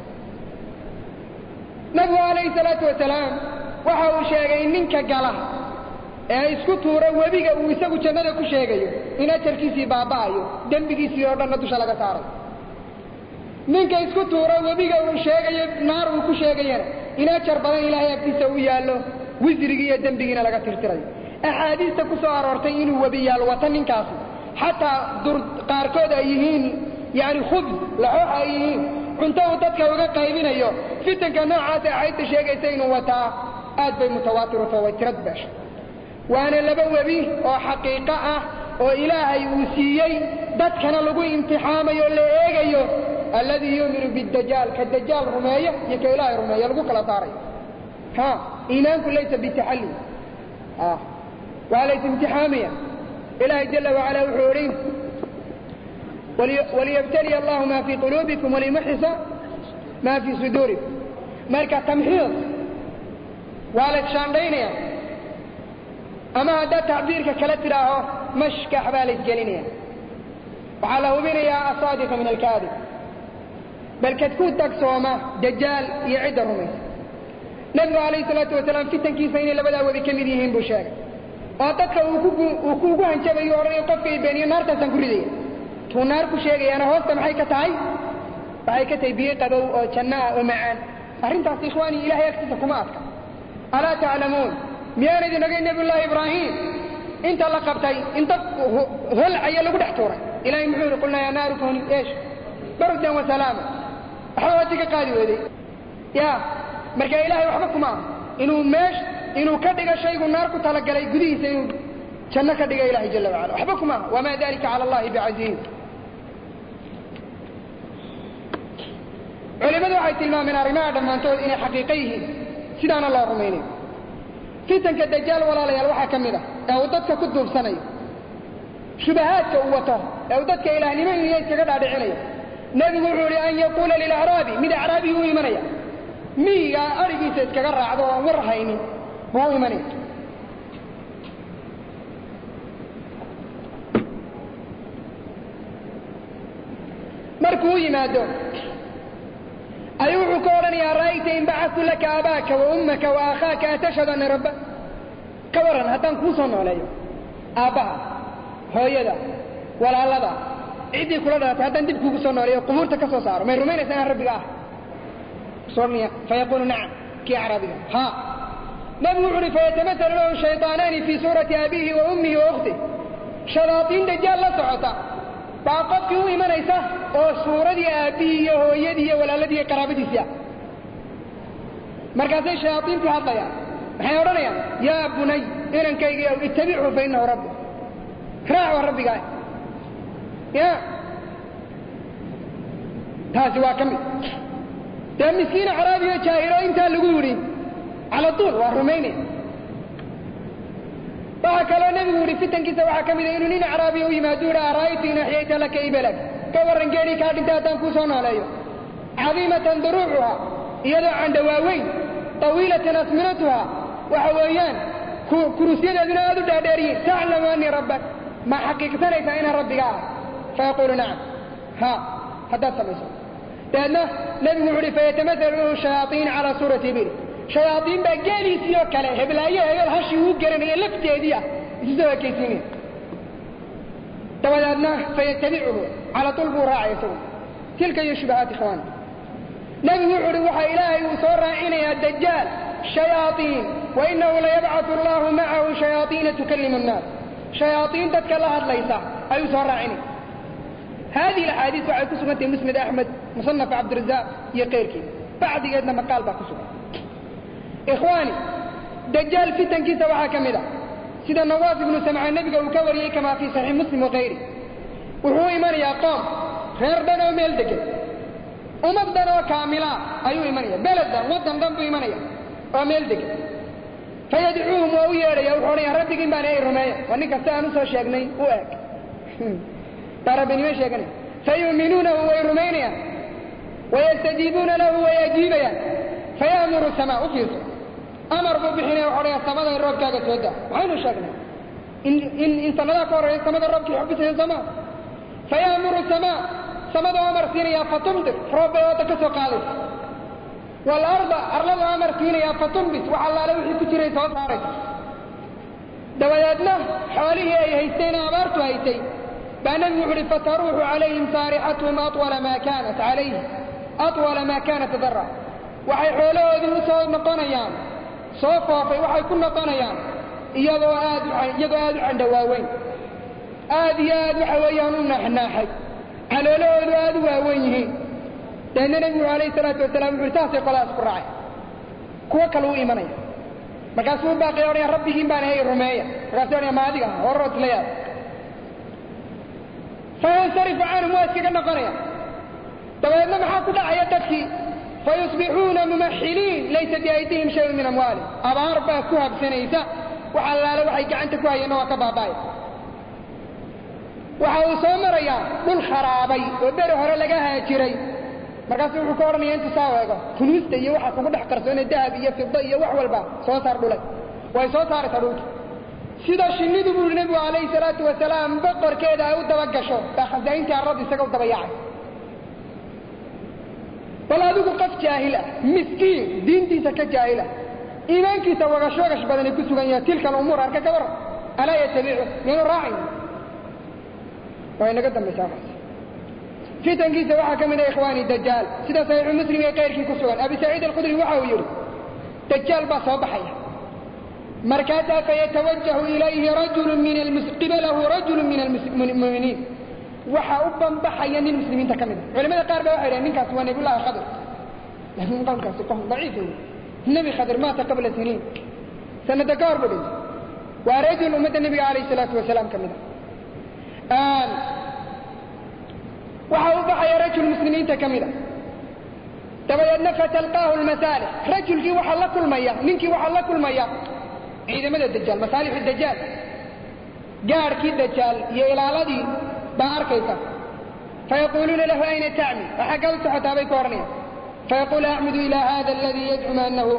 نبو عليه الصلاة والسلام وحاو شاقين منك قاله يسكتورو وبيقى ويساقو جنة كو شاقين إنا تركيسي بابايو دنبكيسي يوردان ندوش لغا ساري منك يسكتورو وبيقى وشاقين نار وكو شاقين إنا شربان إلهي أبتيسا ويالو وزرقية دنبكينا لغا ترتري أحاديث كسو أرورتين وبيال وطن كاسو حتى قاركود أيهين يعني خبز لحوح أيهين كنتو تدك وقا قايبين أيو فتن كان نوعات عيد شيئين وطا آد متواتر وتواترد باش وانا لبوا به وحقيقة وإلهي وسيي دادكنا لقو امتحامي اللي ايغيو الذي يؤمن بالدجال كالدجال رماية يكا إلهي رماية لقو كلا طاري إيمانكم ليس بالتحلي وليس امتحاميا إلهي جل وعلا وحورين وليبتلي الله ما في قلوبكم وليمحص ما في صدوركم مالك تمحيص والك شاندينيا أما هذا تعبيرك كالتراه مشك حبالك جلينيا وعلى بنيا الصادق من الكاذب بل كتكون تكسوما دجال يعد الرميس نبي عليه الصلاة والسلام في تنكيسين لبدا وبكمديهم بشاك وأتك وكوكو هنشبه يوري قفك بيني نار تسنكريدي تو نار كشيغي أنا هوست محيكتاي محيكتاي بيقبو جناء ومعان أرين تاسي إخواني إلهي يكتسكم أفك ألا تعلمون ميانا دي نقول نبي الله إبراهيم انت لقبتاي انت هل عيالو بدحتورا إلهي محور قلنا يا نار كوني إيش بردا وسلاما حواتك قادي ودي يا مركا إلهي وحبكم إنه ماش إنه كدق شيء النار كتلقى لي قديس إنه كنا كدق إلهي جل وعلا وحبكم وما ذلك على الله بعزيز علماء waxay tilmaameen arrimaha dhamaantood inay xaqiiqayeen sidaan Allah rumeeyay fitanka dajjal walaalayaal waxa kamida ee dadka ku duubsanayo shubahaadka uu wato ee dadka ilaahnimo inay iskaga dhaadhicinay nabigu wuxuu yiri an yaqula lil arabi mid arabi uu imanaya miiga arigiisa iskaga raacdo oo war haynin buu imanay markuu yimaado أيوه كورن يا رأيت إن بعثت لك أباك وأمك وأخاك أتشهد أن ربك كورن هتان كوسون عليه أبا هو يدا ولا لدا عدي كل هذا هتان دب كوسون عليه قبور تكسر صار ما يرمين سنة ربك صورني فيقول نعم كي عربي ها نبغى فيتمثل له شيطانان في صورة أبيه وأمه وأخته شياطين دجال لا تعطى باقف يوم من إيسا أو صورة أبيه ويده ولا الذي قرابته سيا مركز الشياطين في هذا حيورنا يا بني إن كي اتبعه فإنه ربه راعوا ربي قاي يا هذا كم ده مسكين عربي شاهر انت لغوري على طول والروميني فهكذا نبي فتن كيسا وحكم إذا إنه نين عربي ويمادورا رأيتي نحييت لك إبلك كورن جاني كادتا تنكوسون عليه عظيمة ضروعها يدع عند واوين طويلة أسمنتها وحويان كروسيان أذنى هذو دادارين تعلم أني ربك ما حقيقة ليس أين ربك فيقول نعم ها حدث بس لأنه نبي معرف فيتمثل الشياطين على صورة إبل شياطين بقالي سيوك عليه بلايه الهشي وقرن هي لفتة دي يسوى كيسيني تولدناه فيتبعه على طول راعي يسوي تلك هي الشبهات إخوان نبي معرف وحى إلهي وصور راعيني الدجال شياطين وإنه ليبعث الله معه شياطين تكلم الناس شياطين تتكلمها ليس أي صور راعيني هذه الحديث وعلى كسوة مسند أحمد مصنف عبد الرزاق يقيرك بعد قدنا مقال بكسوة إخواني دجال فتن كيسا وحاكمدا سيدا النواس بن سمعان النبي وكوريه كما في صحيح مسلم وغيره وهو إيمان يا قوم خير دنا وميل دكت أمد دنا كاملا أيو إيمانيا بلد دنا وطن دنبو إيمانيا وميل دكت فيدعوهم ووياري يوحوني ربك إن باني رمايا وانك استانو سو شاقني وآك ترى بني ما شاقني فيؤمنونه ويرمينيا ويستجيبون له ويجيبيا فيأمر السماء فيصل أمر ببحنا وحرية السماء الرب كاقة سوداء عينه شاكنا إن سندا كورا السماء الرب كيحبسها السماء فيأمر السماء سماء أمر سينيا فتمطر رب يوتكسو قالت والأرض أرض أمر سينيا فتنبت وعلى له كتيري صوصارت دوادنا حواليه هيستين أمرت هيستين بأن المعرف فتروح عليهم سارحتهم أطول ما كانت ذرة waxay xoolahoodii soo noqonayaan soo foofay waxay ku noqonayaan iyadoo aad u candhawaaweyn aad iyo aad waxa weeyaan u naxnaaxay caloolahoodu aad u waaweyn yihiin deedna nabigu calayhi salaatu wasalaam wuxuu taasay qolaas ku raacay kuwa kale u imanaya markaasuu baaqay odhanaya rabbigiin baan hay rumeeya markaasuu odhanaya ma adiga horrood leeyaad fayansarifu canhum waa iskaga noqonaya dabeedna maxaa ku dhacaya dadkii فيصبحون ممحلين ليس بأيديهم شيء من أموالهم أبار باكوها بسنيسة وحلا لو حي قعنتك وهي نوكا باباي وحاو سومريا كل خرابي وبيرو هره لغاها جيري markaasuu wuxuu ka oranaya inta saaweego kunuusta iyo waxa kugu dhex qarsoon dahab iyo fidda iyo wax walba soo saar dhulay way soo saartaa dhulka sida shinnidu buu nabigu calayhi salaatu wasalaam boqorkeeda ay u daba gasho baaxadaynta arad isaga u daba yaacay bal adigu qof jaahila miskiin diintiisa ka jaahila iimaankiisa wagashoogash badan ku sugan yahay tilka umur arka ka war ala yatabi'u min raa'i way naga dambaysaa fitankiisa waxa kamid ah ikhwaani dajjal sida sahih muslim ee qeyrkii ku sugan abi sa'id al-khudri waxa uu yiri dajjal ba soo baxaya markaata fa yatawajjahu ilayhi rajulun min al-musqibalahu rajulun min al-mu'minin waxa u banbaxaya nin muslimiinta kamid culimada qaar baa waxay ninkaas waa nabi allah khadir laakiin qolkaas qof daciif nabi khadir maata qabla sinin sanada ka hor badin waa rajul ummadda nabiga calayhi salaatu wasalaam kamid waxa u baxaya rajul muslimiinta kamid dabadeedna fatalqaahu almasaalix rajulkii waxa la kulmaya ninkii waxa la kulmaya ciidamada dajjal masaalix dajjal gaarkii dajjal iyo ilaaladii باركيك فيقولون له أين تعمي وحقلت حتى بيك ورنيا فيقول أعمد إلى هذا الذي يزعم أنه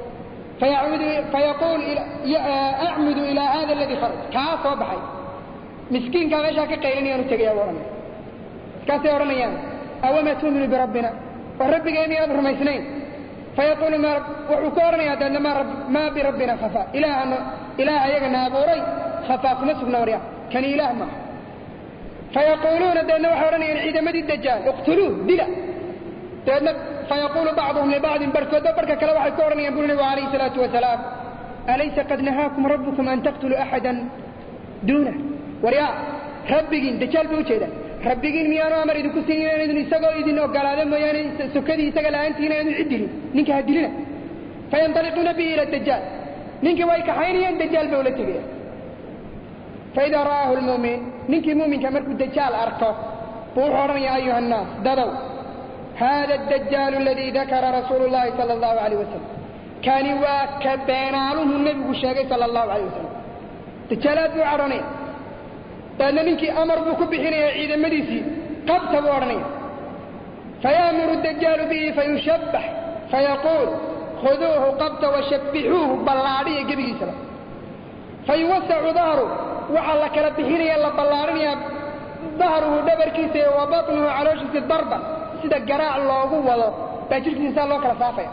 فيقول أعمد إلى هذا الذي خرج كاس وبحي مسكين كامشا كقيلني ونتقيا ورنيا كاس ورنيا أو ما تؤمن بربنا والرب قيمي أبرهم اثنين فيقول ما رب وحكورني هذا ما بربنا خفاء إله يغنى أبوري خفاء كمسك نوريا كان إله ما فيقولون بأنه حورني العيد مدي الدجال اقتلوه دلا فيقول بعضهم لبعض بركة كلا واحد كورني يقولون عليه الصلاة والسلام أليس قد نهاكم ربكم أن تقتلوا أحدا دونه ورياء ربكين دجال بوجهده ربكين ميانو أمر إذا كسيني إذن يساقوا إذن أقال هذا مياني سكدي يساقل أنتين إذن عدلي نينك هدلنا فينطلقون به إلى الدجال نينك وايك حيني الدجال بولتك فإذا رآه المؤمن نينك مؤمن كمرك الدجال أركه بوحرني يا أيها الناس دلوا هذا الدجال الذي ذكر رسول الله صلى الله عليه وسلم كان يواكبين علوم النبي الشاقي صلى الله عليه وسلم دجالات بوحرني لأن نينك أمر بكبحين يعيد مديسي قبت بوحرني فيأمر الدجال به فيشبح فيقول خذوه قبت وشبحوه بالعادية قبل سلام فيوسع ظهره وعلى كلبهين يلا بلارنيا ظهره دبر كيسه وبطنه على وجه الضربة سيدا قراع الله وضو باجرك الإنسان الله كلا صافية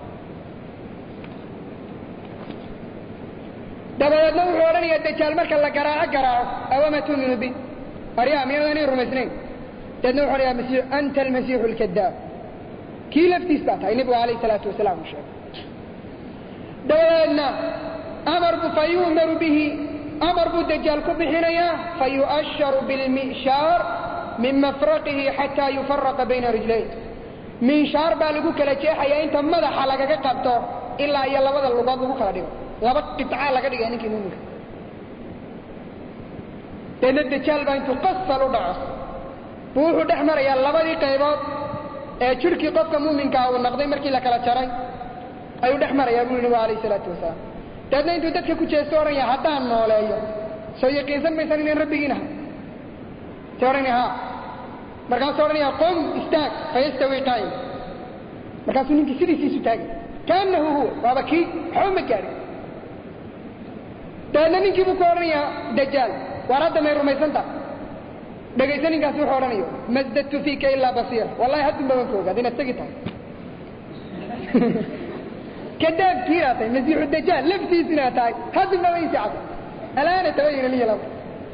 دبا يدنو حورني الدجال مركا الله قراعه أو ما تؤمن به أريا ميراني رمسنين يدنو حوريا مسيح أنت المسيح الكذاب كي لفتي استاتا النبي عليه الصلاة والسلام دبا يدنا أمر فيؤمر به أمر بالدجال كبحينيا فيؤشر بالمئشار من مفرقه حتى يفرق بين رجليه منشار بالغو كلا جيحيا انت مدح لغا قبطو الا يا لبد لغاد لغو كلا ديو لبد قطعه لغا دغ انكي مومن تن الدجال با انت قصلو دعو بوحو دحمريا لبدي قيبود ee jirki qofka muuminka ah uu noqday markii la kala jaray ayuu dhexmaraya buu nabi عليه الصلاه والسلام dadna intuu dadka ku jeestooraya haddaan nooleeyo soo yaqiinsan maysan in rabbigiina sooranaya markaasuu odhanaya qum istaag fayastawi qaa'im markaasuu ninkii sidiisii isu taagay kaannahu huwa waaba kii waxba ma gaadhin dabeedna ninkii buu ku odhanayaa dajaal waar hadda may rumaysanta dhegaysa ninkaasi wuxuu odhanayo masdadtu fiika ilaa basiira wallahi haddunba waan ka ogaad inaad tagi tahay kadaabkii inaad tahay masiixu dajaal laftiis inaad tahay haddunba way isi cada alaana tabayana liya laba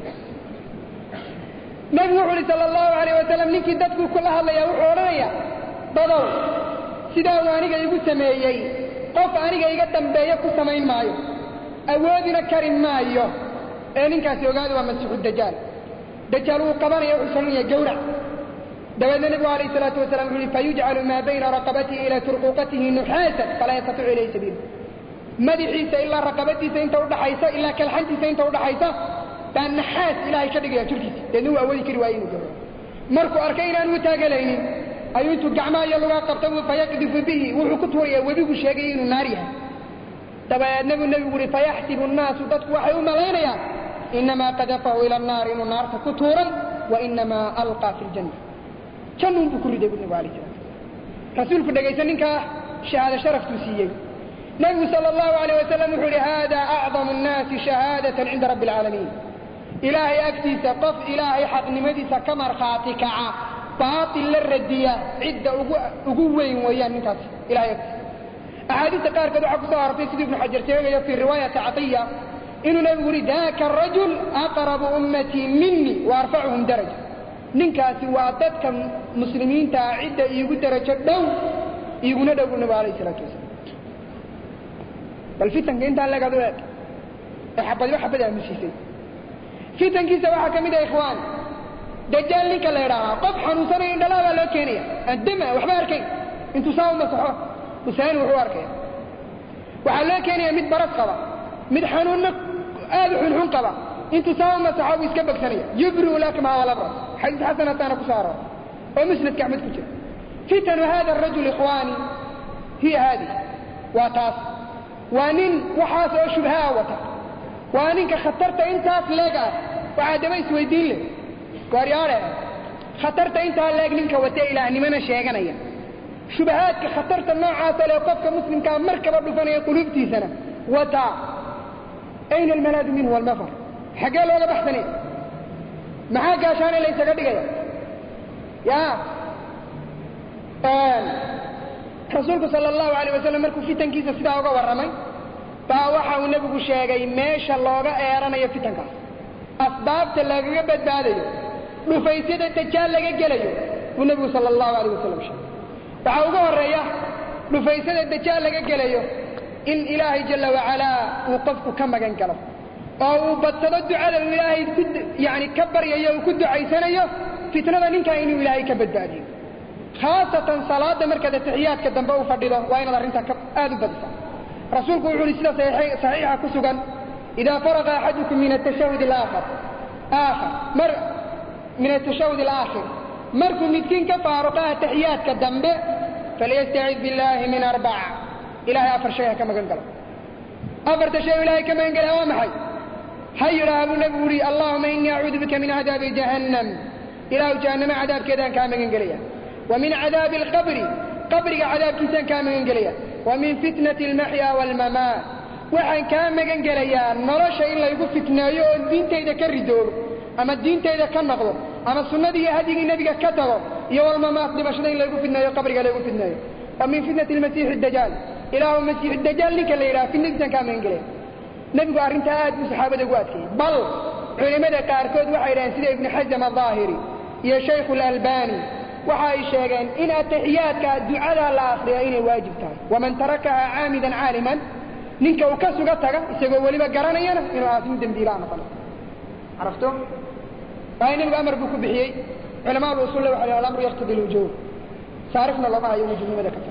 nabigu wuxuu uhi sala allahu alayh wasalam ninkii dadkuu kula hadlayaa wuxuu odhanayaa dadow sidaa uu aniga igu sameeyey qof aniga iga dambeeyo ku samayn maayo awoodina kari maayo ee ninkaasi ogaada waa masiixu dajaal dajaal wuu qabanaya wuxuu sananaya gawrac dabeedna nabigu alayh salaatu wasalaam wuxuu yihi fayujcalu maa bayna raqabatihi ilaa turquqatihi nuxaasan falaa yastatiicu ilayhi sabiila madaxiisa ilaa raqabadiisa inta udhaxaysa ilaa kalxantiisa inta udhaxaysa baa naxaas ilaahay ka dhigaya jirkiisa deedna wuu awoodi kari waaye inuu gawraco markuu arkay inaan u taagalaynin ayuu intuu gacmaha iyo lugaa qabta fayaqdifu bihi wuxuu ku tuurayaa webigu sheegay inuu naar yahay dabeedna buu nebigu uhi fayaxsibu nnaasu dadku waxay u malaynayaan inamaa qadafahu ila annaar inuu naarta ku tuuray wa inamaa alqaa fi ljanna jannuun buu ku riday buu nebigu alayh salaam rasuulku dhegaysa ninkaa shahaado sharaftuu siiyey nebigu sala allahu alayh wasalam wuxuu ihi hada acdamu nnaasi shahaadatan cinda rabbi alcaalamiin ilaahay agtiisa qof ilaahay xaqnimadiisa ka markhaati kaca baatil la radiya cidda ugu weyn weeyaan ninkaas ilahay agtiisa axaadiista qaarkood waxaa ku soo arortay siduu ibnu xajar sheegayo fii riwaayati catiya inuu nebigu yihi daka arajul aqrabu ummatii minii wa arfacuhum daraja ninkaasi waa dadka muslimiintaa cidda iigu darajo dhow iiguna dhow buu nabigu alayh isalaatu wasalaam bal fitanka intaa leeg adu eeg ee xabadiba xabad aamusiisay fitankiisa waxaa ka mid ah ikhwaan dajaal ninka la idhaahaa qof xanuunsanayo indhalaa baa loo keenaya addama waxba arkayn intuu saa u masaxo husayn wuxuu arkaya waxaa loo keenaya mid baras qaba mid xanuunna aad u xunxun qaba intuu saa u masaxo buu iska bogsanaya yubri'u lakmaha walabras xadiis xasanataana ku soo aroora oo musnadka axmed ku jira fitanu hada arajul ikhwaani hiya haadi waa taas waa nin waxaas oo shubhaa wata waa ninka khatarta intaas leeg ah waxaa daba isweydiin leh gooryaale khatarta intaa leeg ninka watee ilaahnimana sheeganaya shubahaadka khatarta noocaasa lee qofka muslimkaa markaba dhufanaya quluubtiisana wataa ayna almalaadu minhu walmafar xaggee looga baxsanaya maxaa gaashaane la ysaga dhigaya ya rasuulku sala allahu alayh wasalam markuu fitankiisa sidaa uga warramay baa waxa uu nebigu sheegay meesha looga eeranayo fitankaas asbaabta lagaga badbaadayo dhufaysyada dajaal laga gelayo buu nebigu sala allahu alayh wasalam sheegay waxaa uga horreeya dhufaysyada dajaal laga gelayo in ilaahay jalla wacalaa uu qofku ka magan galo oo uu badsado ducada uu ilaahay yani ka baryayo uu ku ducaysanayo fitnada ninkaa inuu ilaahay ka badbaadiyo khaasatan salaada markaad atixiyaadka dambe u fadhido waa inaad arrintaa aad u badisa rasuulku wuxuu uhi sida saxiixa ku sugan idaa faraqa axadukum min atashahud alaakhir markuu midkiin ka faaruqa atixiyaadka dambe falyastacid billaahi min arbaca ilahay 4 shay ha ka magan galo 4 shay ilahay ka magan gala waa maxay ha yidhaaha buu nebigu uhi allahuma inii acuudu bika min cadaabi jahannam ilaahu jahannama cadaabkeedaan kaa magan gelaya ومن عذاب القبر قبر عذاب كيسان كامن قليا ومن فتنة المحيا والممات وحن كامن قليا نرش إلا يقول فتنة الدين تيدا كردور أما الدين تيدا كنقضر أما السنة دي هذه النبي كتغر يوم الممات لبشنا إلا يقول فتنة قبر قال يقول فتنة ومن فتنة المسيح الدجال إله المسيح الدجال لك الليلة في النبي كامن قليا نبي قارنت آد بصحابة قواتك بل علماء كاركود وحيران سيدة ابن حزم الظاهري يا شيخ الألباني waxay sheegeen in atixiyaadka ducada la akhriyo inay waajib tahay waman tarakaha caamidan caaliman ninka uu ka suga taga isagoo weliba garanayana inuu aasim dembiila noqono arafto baynagu amar buu ku bixiyey culamada usul waxa ay amru yaqtadi al-wujub saarifna lama hayo wujubnimada ka tar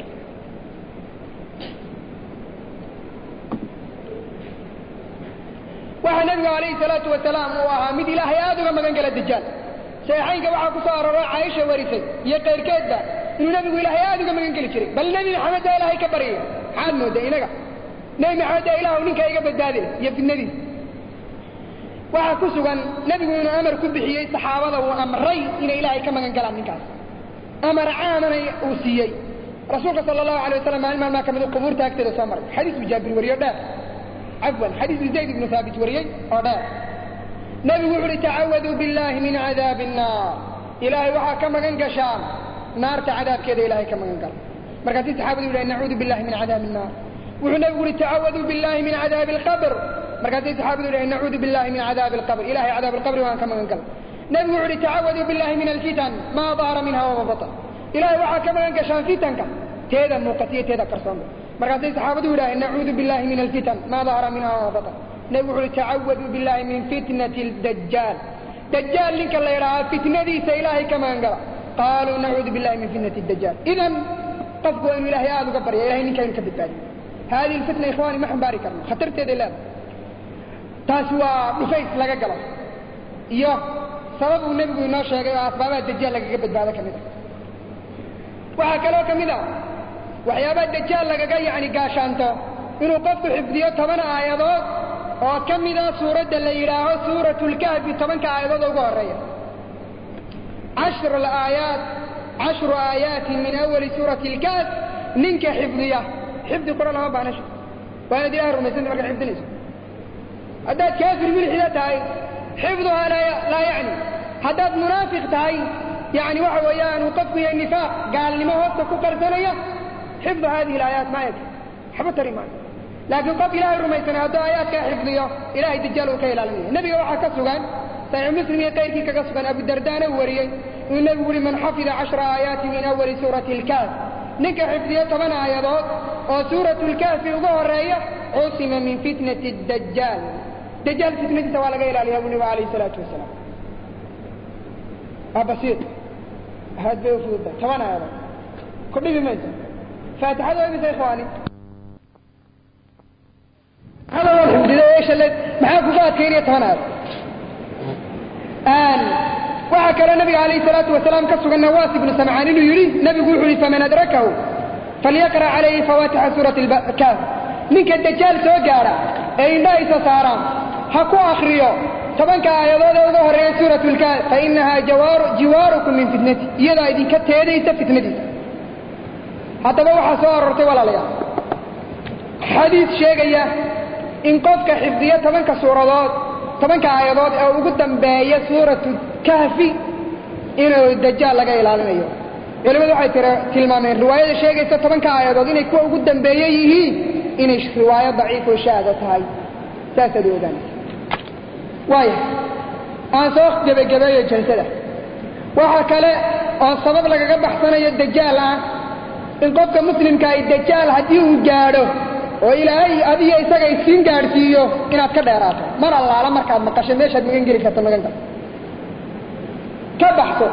waxa nabiga alayhi salaatu wa salaam uu ahaa mid ilaahay aad uga magan gala dajaal saxiixaynka waxaa ku soo aroray Caaisha warisay iyo qayrkeedba inuu nabigu ilaahay aad uga magan geli jiray bal nabi maxamed ilaahay ka baryay xaad mooda inaga nabi maxamed ilaahu ninka iga badbaadi iyo fidnadiis وعكسوغان نبينا أمر كبحيي صحابة وأمري إن إلهي كما قال منكاس أمر عامنا أوسيي رسولك صلى الله عليه وسلم علما ما كمل القبور تأكد سمر حديث جابر وريا عفوا حديث زيد بن ثابت وريا نبي يقول تعوذوا بالله من عذاب النار إلهي وحا كما قال نار عذاب كذا إلهي كما قال مركز الصحابة يقول نعوذ بالله من عذاب النار ونبي يقول تعوذوا بالله من عذاب القبر مركز الصحابة يقول نعوذ بالله من عذاب القبر إلهي عذاب القبر وأن كما قال نبي يقول تعوذوا بالله من الفتن ما ظهر منها وما بطن إلهي وحا كما قال فتنك تيدا موقتية تيدا كرسون مركز الصحابة يقول نعوذ بالله من الفتن ما ظهر منها وما بطن نبي يقول تعوذوا بالله من فتنة الدجال دجال لك الله يرى فتنة دي سإلهي كما قال قالوا نعوذ بالله من فتنة الدجال إذن قفقوا أن إلهي آذو قبر يا إلهي نكا ينكبت بالي هذه الفتنة إخواني ما حنباري كرنا خطرت يدي الله تاسوا نفيس لك قلص إياه سبب النبي الناشا أسباب الدجال لك قبت بعد كمدا وحكالو كمدا وحيابا الدجال لك يعني قاشانتو إنه قفقوا حفظيو 8 آيادات وكمدا سورة اللي يراه سورة الكهف 8 آيادات وقوها الرئيس 10 آيات من أول سورة الكهف ننك حفظية حفظ القرآن ما بعناش وأنا دي أهر ومسند لك حفظ نسو هداد كافر من الحدات هاي حفظها لا يعني هداد منافق تاي يعني وحويان وقفوا النفاق قال لما وقتك قرسانية حفظ هذه الآيات ما يكفي حفظ رمان لكن قف إلهي رميسنا هدو آيات كحفظية إلهي دجال وكيل العالمين النبي وحا كسوغان صحيح مسلم يقيركي كسوغان أبو الدردان وريي والنبي يقول من حفظ 10 آيات من أول سورة الكهف نك حفظية 8 آيات وسورة الكهف وقوها الرأية عصم من فتنة الدجال دجال فتنة سوالة قيل عليها النبي عليه الصلاة والسلام بسيط هذا بيوفوض 8 آيات كله بمجد فاتحة بس يا إخواني هذا هو الحمد لله إيش اللي معاكم فات كينية 8 آيات وحكى النبي عليه الصلاة والسلام كسر النواس بن سمعان إنه يريد نبي يقول فمن أدركه فليقرأ عليه فواتح سورة الكهف منك الدجال سوقارا أي نايس سارا حكو أخريو طبعا كآيات ظهر سورة الكهف فإنها جواركم من فتنتي يدا إذن كتيدي فتنتي حتى بوحى صور ولا ليا حديث شيء إن قفك حفظية طبعا كسورات طبعا كآيات أو قدام باية سورة الكهف إنه الدجال لقى إلى يلمد waxay tilmaameen riwaayada sheegaysa 10 aayadood inay kuwa ugu dambeeyay yihiin inay riwaayad daciif oo shaada tahay saasadoodaan way aan soo gabagabeeyo jalsada waxa kale oo sabab lagaga baxsanayo dajaal ah in qofka muslimka ay dajaal hadii uu gaaro oo ilaahay adiga isaga isin gaarsiiyo inaad ka dheeraato mar allaala markaad maqasho meesha aad geli karto maganta ka baxso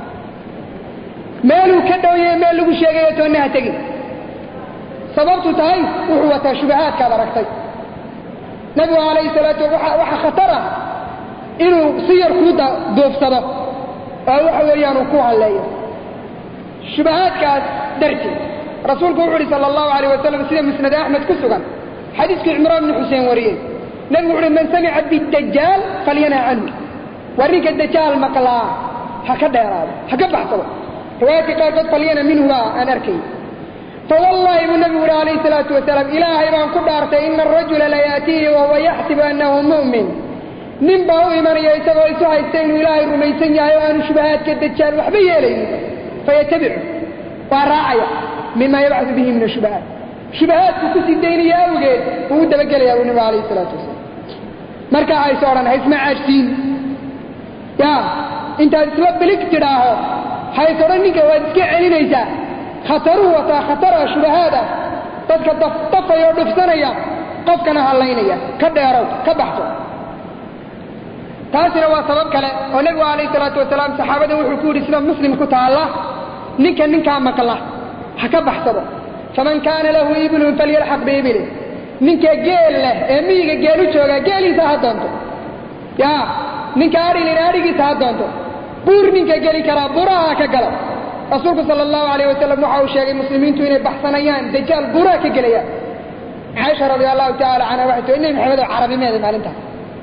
مالو كدوية مالو بشيء يتونها تجي سببته تاي وهو تشبهات كبركتي نبي عليه الصلاة والسلام خطره إنه سير كودا دوف سبب أو حويان وقوع الليل شبهات كدرتي رسول الله صلى الله عليه وسلم سيدنا مسند أحمد كسوغان حديث عمران بن حسين وريه نبي من سمع بالدجال فلينهى عنه وريك الدجال مقلا هكذا يا رب هكذا بحثه رواية قد فلينا منه أنا أركي فوالله النبي عليه الصلاة والسلام إلهي بان كبارت إن الرجل لا يأتيه وهو يحسب أنه مؤمن ننبه إيمان يسوى يسوى يستين إلهي رميسين يعيوان شبهات كالدجال وحبيه إليه فيتبع وراعي مما يبعث به من الشبهات شبهات كسي الدينية أوجد وهو دبقل يا النبي عليه الصلاة والسلام مركا عيسورا هيسمع عجسين يا انت تسبب بالاقتراح حيث رنك وادسك علينيسا خطروا خطر شبهادا تدك طفا يردف سنيا قفكنا هاللينيا كده يروا كبحثوا تاسنا وسبب كلا ونبي عليه الصلاة والسلام صحابته وحكور إسلام مسلم كتاب الله نكا مقلا حكا بحثوا فمن كان له ابن فليلحق بابنه نكا جيل له اميغا جيلو جوغا جيلي ساعدانتو يا نكا اري لناريغي ساعدانتو بور نكا جيلي كرا براها كقلا رسولك صلى الله عليه وسلم وحاو الشيخ المسلمين تويني بحثنيان دجال براها كقليا عائشة رضي الله تعالى عنها وحده إنه محمد العربي ماذا معلنتها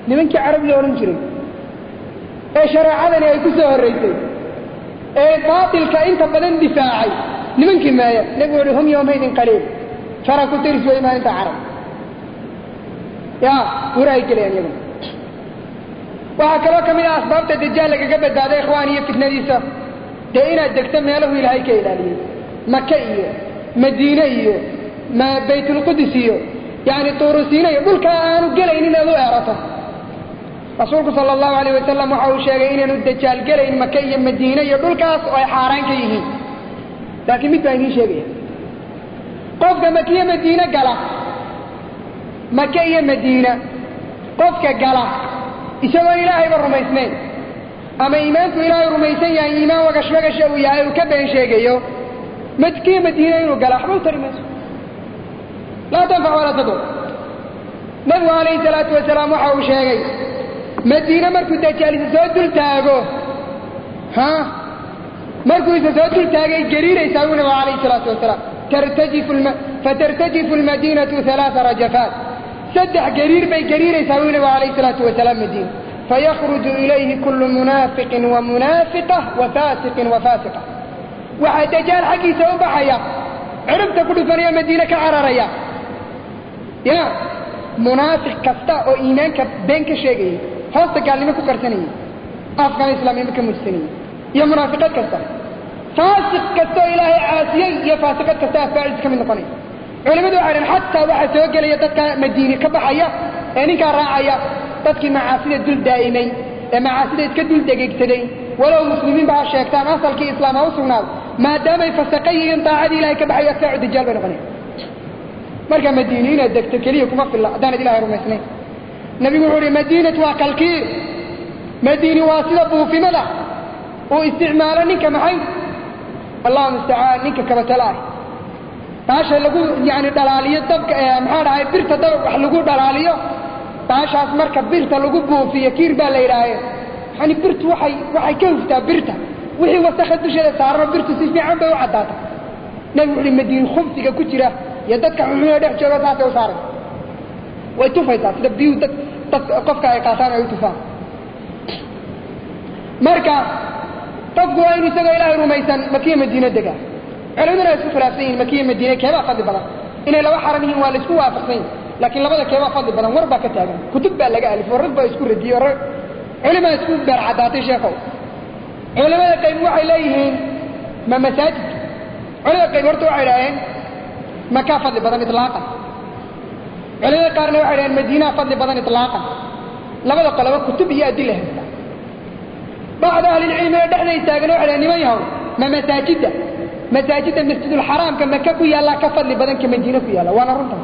nimankii carab la oran jiray ee shariicadani ay ku soo horeysay ee baatilka inta badan difaacay nimankii maaya nabigu wuxuu hum yawmaydin qaliil sharaku tiris way ma inta carab ya waray galeen iyagu waxa kale kamid ah asbaabta dajaal laga badbaaday ikhwaan iyo fitnadiisa de inaad degto meelahu ilaahay ka ilaaliyay makka iyo madiina iyo ma baytul qudus iyo yani turusiina iyo dhulka aanu galaynin aad u eerato rasuulku sallallahu alayhi wa sallam waxa uu sheegay inaanu dajaal galayn makka iyo madiina iyo dhulkaas oo ay xaaraan ka yihiin laakiin mid baa idin sheegaya qofka makka iyo madiina gala makka iyo madiina qofka gala isagoo ilaahay ba rumaysnayn ama iimaanku ilaahay rumaysan yahay iimaan wagashwagasha uu yahay uu ka been sheegayo makka iyo madiina inuu gala waxba u tari mayso laa tanfac walaa tadur nabigu alayhi salaatu wasalaam waxa uu sheegay madiina markuu dajaal isa soo dul taago markuu isa soo dul taagay gariiraysaa uu nabigu alayhi salaatu wasalaam fatartajifu almadiinatu 3 rajafaat saddex gariir bay gariiraysaa uu nabigu alayhi salaatu wasalaam madiina fayakhruju ilayhi kullu munaafiqin wa munaafiqa wa faasiqin wa faasiqa waxa dajaal xaqiisa u baxaya ciribta ku dhufanaya madiina ka cararaya ya munaafiq kasta oo iimaanka been ka sheegay hoosta gaalnimo ku qarsanayay afkaan islaamnimo ka mujsanayay iyo munaafiqad kasta faasiq kasta oo ilaahay caasiyay iyo faasiqad kasta faa'id ka mid noqonay culimadu waxay xataa waxa soo galaya dadka madiina ka baxaya ee ninka raacaya dadkii macaasida dul daa'imay ee macaasida iska dul degeegsaday walow muslimiin baa sheegtaan asalkii islaamka u sugnaad maadaama ay fasaqayeen taacadii ilaahay ka baxay faa'id dajaal bay noqonay marka madiina degto kaliya kuma filla hadaan ilaahay rumaysnay nabigu wuxuu yiri madiinatu waa kalkiir madiina waa sida buufimada oo isticmaalo ninka maxay Allahu musta'aan ninka kabatala taasha lagu yaani dhalaaliyo dabka maxaa dhahay birta dab wax lagu dhalaaliyo taashaas marka birta lagu buufiyo kiir baa la yiraahay hani birtu waxay ka huftaa birta wixii wasakh dushada saaran birtu si fiican bay u cadaata nabigu wuxuu madiina khubsiga ku jira ya dadka xumuna dhex jooga taas oo saaran way tufaysaa sida biyo dad qofka ay qaataan ay tufaan marka qofku waa inuu isaga ilaahay rumaysan makiya madiina dega culimada isku khilaafsan makiya madiina keeba fadli badan inay laba xaram yihiin waa la isku waafaqsan laakiin labada keeba fadli badan war baa ka taagan kutub baa laga alif war baa isku radiyo culimada isku bar cadaatay sheekhow culimada qayb waxay leeyihiin ma masaajid culimada qayb horta waxay leeyihiin مكة فضل بدن إطلاقا علماء قارنوا على المدينة فضل بدن إطلاقا لبدا قلبا كتب هي أدلة بعض أهل العلم دحنا يستاغنوا على نميهم ما مساجد المسجد الحرام كما كفوا يلا كفضل بدن كمدينة يلا وانا رنتها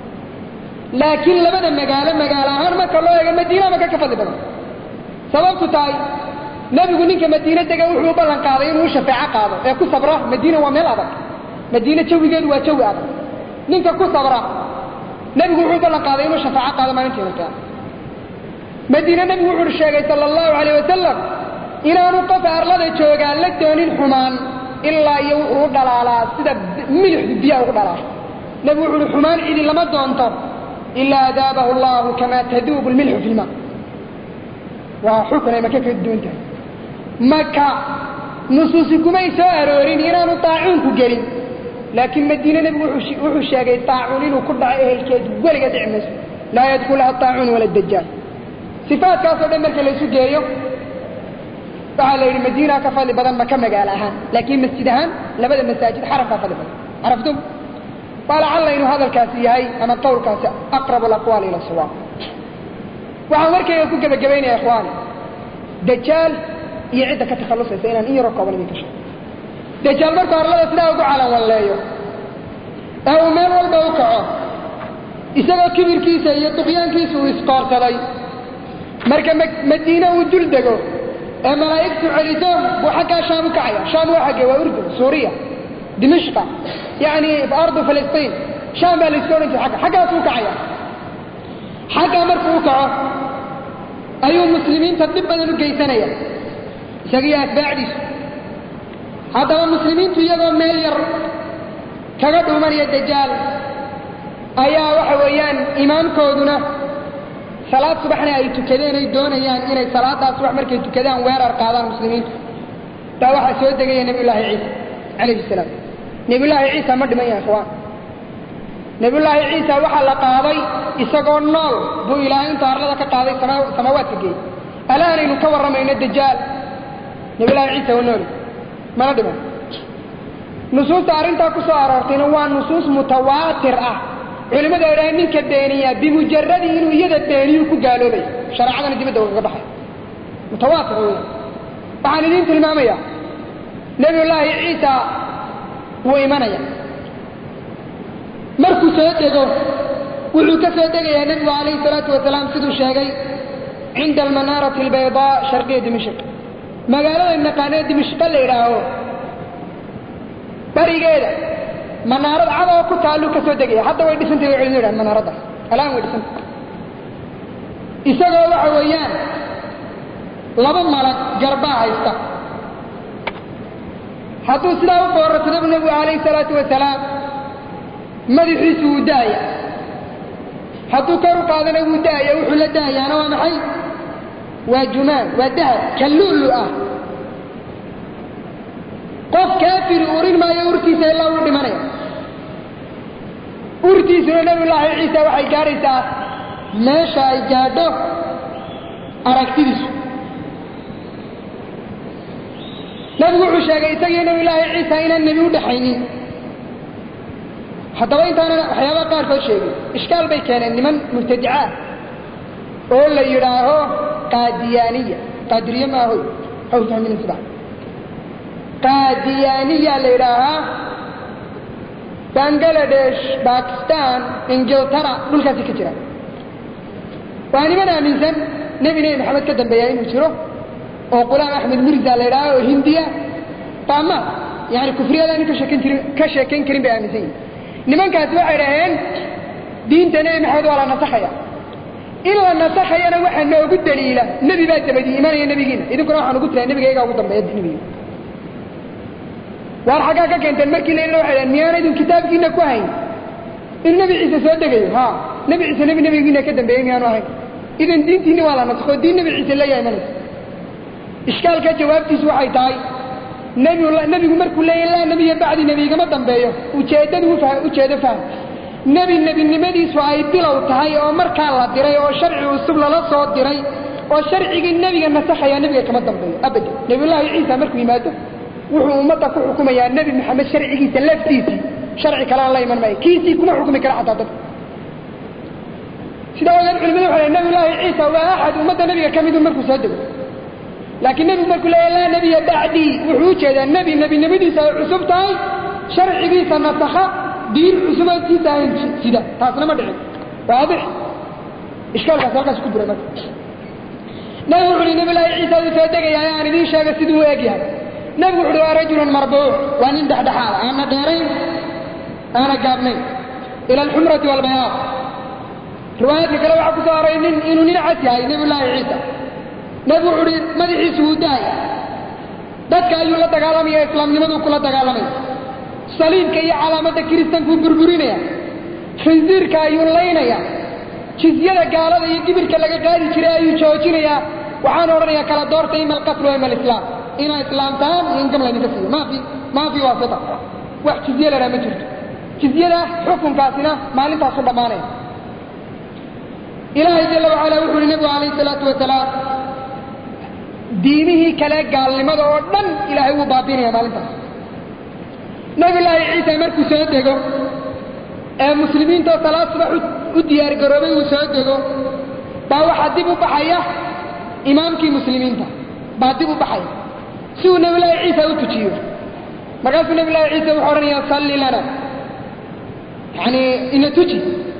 لكن لبدا مقالا هر مكة الله يقول مدينة مكة كفضل بدن سببت تاي نبي يقول لك مدينة تقول وحبا لنقاضين وشفاعة قاضي يقول صبراه مدينة وميل أبك مدينة جويgeedu waa jawi adag ninka ku sabra nabigu wuxuu balan qaaday inuu shafaaco qaado maalintii markaa madiina nabigu wuxuu sheegay sallallahu alayhi wa sallam inaanu qof arlada jooga la doonin xumaan ilaa iyo uu dhalaalaa sida milix biyo ugu dhalaa nabigu wuxuu xumaan idin lama doonto illa adabahu allah kama tadubu almilh fi alma wa xukuna maka ka doonta maka nusuusikum ay soo aroorin inaanu taa'inku gelin لكن مدينة نبي وحشة طاعون وكل عائل كيد ولا قد عمس لا يدخلها الطاعون ولا الدجال صفات كاسة دمك اللي سجيه تعالى المدينة كفال بدن ما كم قالها لكن مسجدها لبدا المساجد حرم كفال بدن عرفتم؟ قال على إنه هذا الكاسي هاي أما القول كاسي أقرب الأقوال إلى الصواب وعمرك يكون جبين يا إخواني دجال يعدك تخلص سينا إيه ركب ولا ميكش دجال مركو الله سلاو على ولايو أو مال والبوكعه إسقى كبير كيسة يطغيان كيسة وإسقار كذي مركب مدينة وجلدكو ملايك تعريتهم وحكى شام كعيا شام وحكى وأردن سوريا دمشق يعني في أرض فلسطين شام بالإسكون حكى سوق عيا حكى مركو كعه أيهم مسلمين تطبقا لكيسانيا سقيا أتباعدي هذا المسلمين تيجوا مليار كقدوا مريا الدجال أيا وحويان إمام كودنا salaad subaxna ay tukadeen ay doonayaan inay salaadaas wax markay tukadaan weerar qaadaan muslimiinta taa waxa soo degay nabiyullaahi ciisa alayhi salaam nabiyullaahi ciisa ma dhiman yahay ikhwaan nabiyullaahi ciisa waxa la qaaday isagoo nool buu ilaahay inta arlada ka qaaday samaawaadka geeyay alaanaynu ka waramayna dajaal nabiyullaahi ciisa waa nool mana dhiman nusuusta arrintaa ku soo aroortayna waa nusuus mutawaatir ah culimada ay ninka beeniya bimujarrad inuu iyada beeniyo ku gaaloobay shariicadana dibadda uga baxay mutawaatir waxaan idin tilmaamayaa nabiyullaahi ciisa wuu imanaya markuu soo dego wuxuu ka soo degayaa nabigu calayhi salaatu wasalaam siduu sheegay cinda almanaarati albaydaa sharqiya dimashq magaalada naqaanee dimashq la yidhaaho barigeeda manaarad cad oo ku taallu ka soo degaya hadda way dhisantay way culimadu yidhahan manaaraddaas alaan way dhisantay isagoo waxa weeyaan laba malag garbaa haysta hadduu sidaa u foorasado nabigu calayhi salaatu wasalaam madaxiisu wuu daaya hadduu kor u qaadana wuu daaya wuxuu la daayaana waa maxay waa jumaan waa dahab kalluulu ah qof kaafiri urin maayo urtiisa ilaa uu dhimanaya urtiisuna nabiyullaahi ciisa waxay gaadhaysaa meesha ay gaadho aragtidiisu nabigu wuxuu sheegay isagii nabiyullaahi ciisa inaan nebi u dhaxaynin haddaba intaana waxyaabaha qaarkood sheegay ishkaal bay keeneen niman mubtadica oo la yidhaaho qaadiyaaniya qaadiriye maahoy haw fahmin sidaa qaadiyaaniya la yidhaahaa bangladesh bakistan ingiltara dhulkaasi ka jira waa niman aaminsan nebi maxamed ka dambeeya inuu jiro oo qulaam axmed mirza la yidhaaha oo hindiya taama yani kufriyadaan ka sheekayn karin bay aaminsan yihin nimankaasi waxay dhaheen diinta nebi maxamed waa la nasakhaya in la nasakhayana waxaa noogu daliila nebi baa dabadii imanaya nebigiina idinkuna waxaan ugu tiraa nebigaygaa ugu dambeeya nebigiina waar xaggaa ka keenteen markii la yidhahdo waxay dhaheen miyaanaydun kitaabkiina ku hayn inuu nebi ciise soo degayo ha nebi ciise nebigiina ka dambeeyey miyaanu ahayn idan diintiinni waa la nasakho diin nebi ciise leeyahay imanaysa ishkaalka jawaabtiisu waxay tahay nebigu markuu leeyahy laa nebiya bacdi nebigama dambeeyo ujeedo fahm nebinimadiisu ay bilow tahay oo markaa la diray oo sharci cusub lala soo diray oo sharcigii nebiga nasakhaya nebiga kama dambeeyo abadan nebiyullaahi ciisa markuu yimaado wuxuu ummadda ku xukumayaa nebi maxamed sharcigiisa laftiisii sharci kale aan la iman maayo kiisii kuma xukumi kara xataa dadka sidaa ogeed culimadu waxay dhahen nabiyullaahi ciisa waa axad ummadda nebiga ka midu markuu soo dego laakiin nebigu markuu leeyahy laa nebiya bacdii wuxuu u jeedaa nebinimadiisa ay cusub tahay sharcigiisa nasakha diin cusubaadkiisa ahayn sida taasna ma dhicin waadix ishkaalkaas halkaas ku jira marka nabigu wuxu uhi nabiyullaahi ciisa uu soo degayaa aan idiin sheega siduu u eg yahay nabigu wuxu uhi waa rajulun marbuuc waa nin dhexdhexaada aana dheerayn aana gaabnayn ila alxumrati waalbayaad riwaayaadka kale waxaa ku soo horay inuu nin cas yahay nabiyullaahi ciisa nabigu wuxu uhi madaxiisu wuu daaya dadka ayuu la dagaalamaya islaamnimaduu kula dagaalamaya saliibka iyo calaamadda kiristankuu burburinaya khinsiirka ayuu laynaya jizyada gaalada iyo gibirka laga qaadi jiray ayuu joojinayaa waxaan odhanayaa kala doorta ima alqatl wa ima alislaam inaa islaamtaan iyo in gamla idinka siiyo maa fi waasita wax jizye lahaa ma jirto jizyada xukunkaasina maalintaasu dhammaanaya ilaahay jalla wacala wuxu uhi nabigu calayhi salaatu wasalaam diimihii kale gaalnimada oo dhan ilaahay wuu baabinaya maalintaas nabiyullaahi ciisa markuu soo dego ee muslimiintoo salaad subax u diyaar garoobay uu soo dego baa waxaa dib u baxaya imaamkii muslimiinta baa dib u baxaya si uu nabiyullaahi ciisa u tujiyo markaasuu nabiyullaahi ciisa wuxuu odhanayaa salli lana yani ina tuji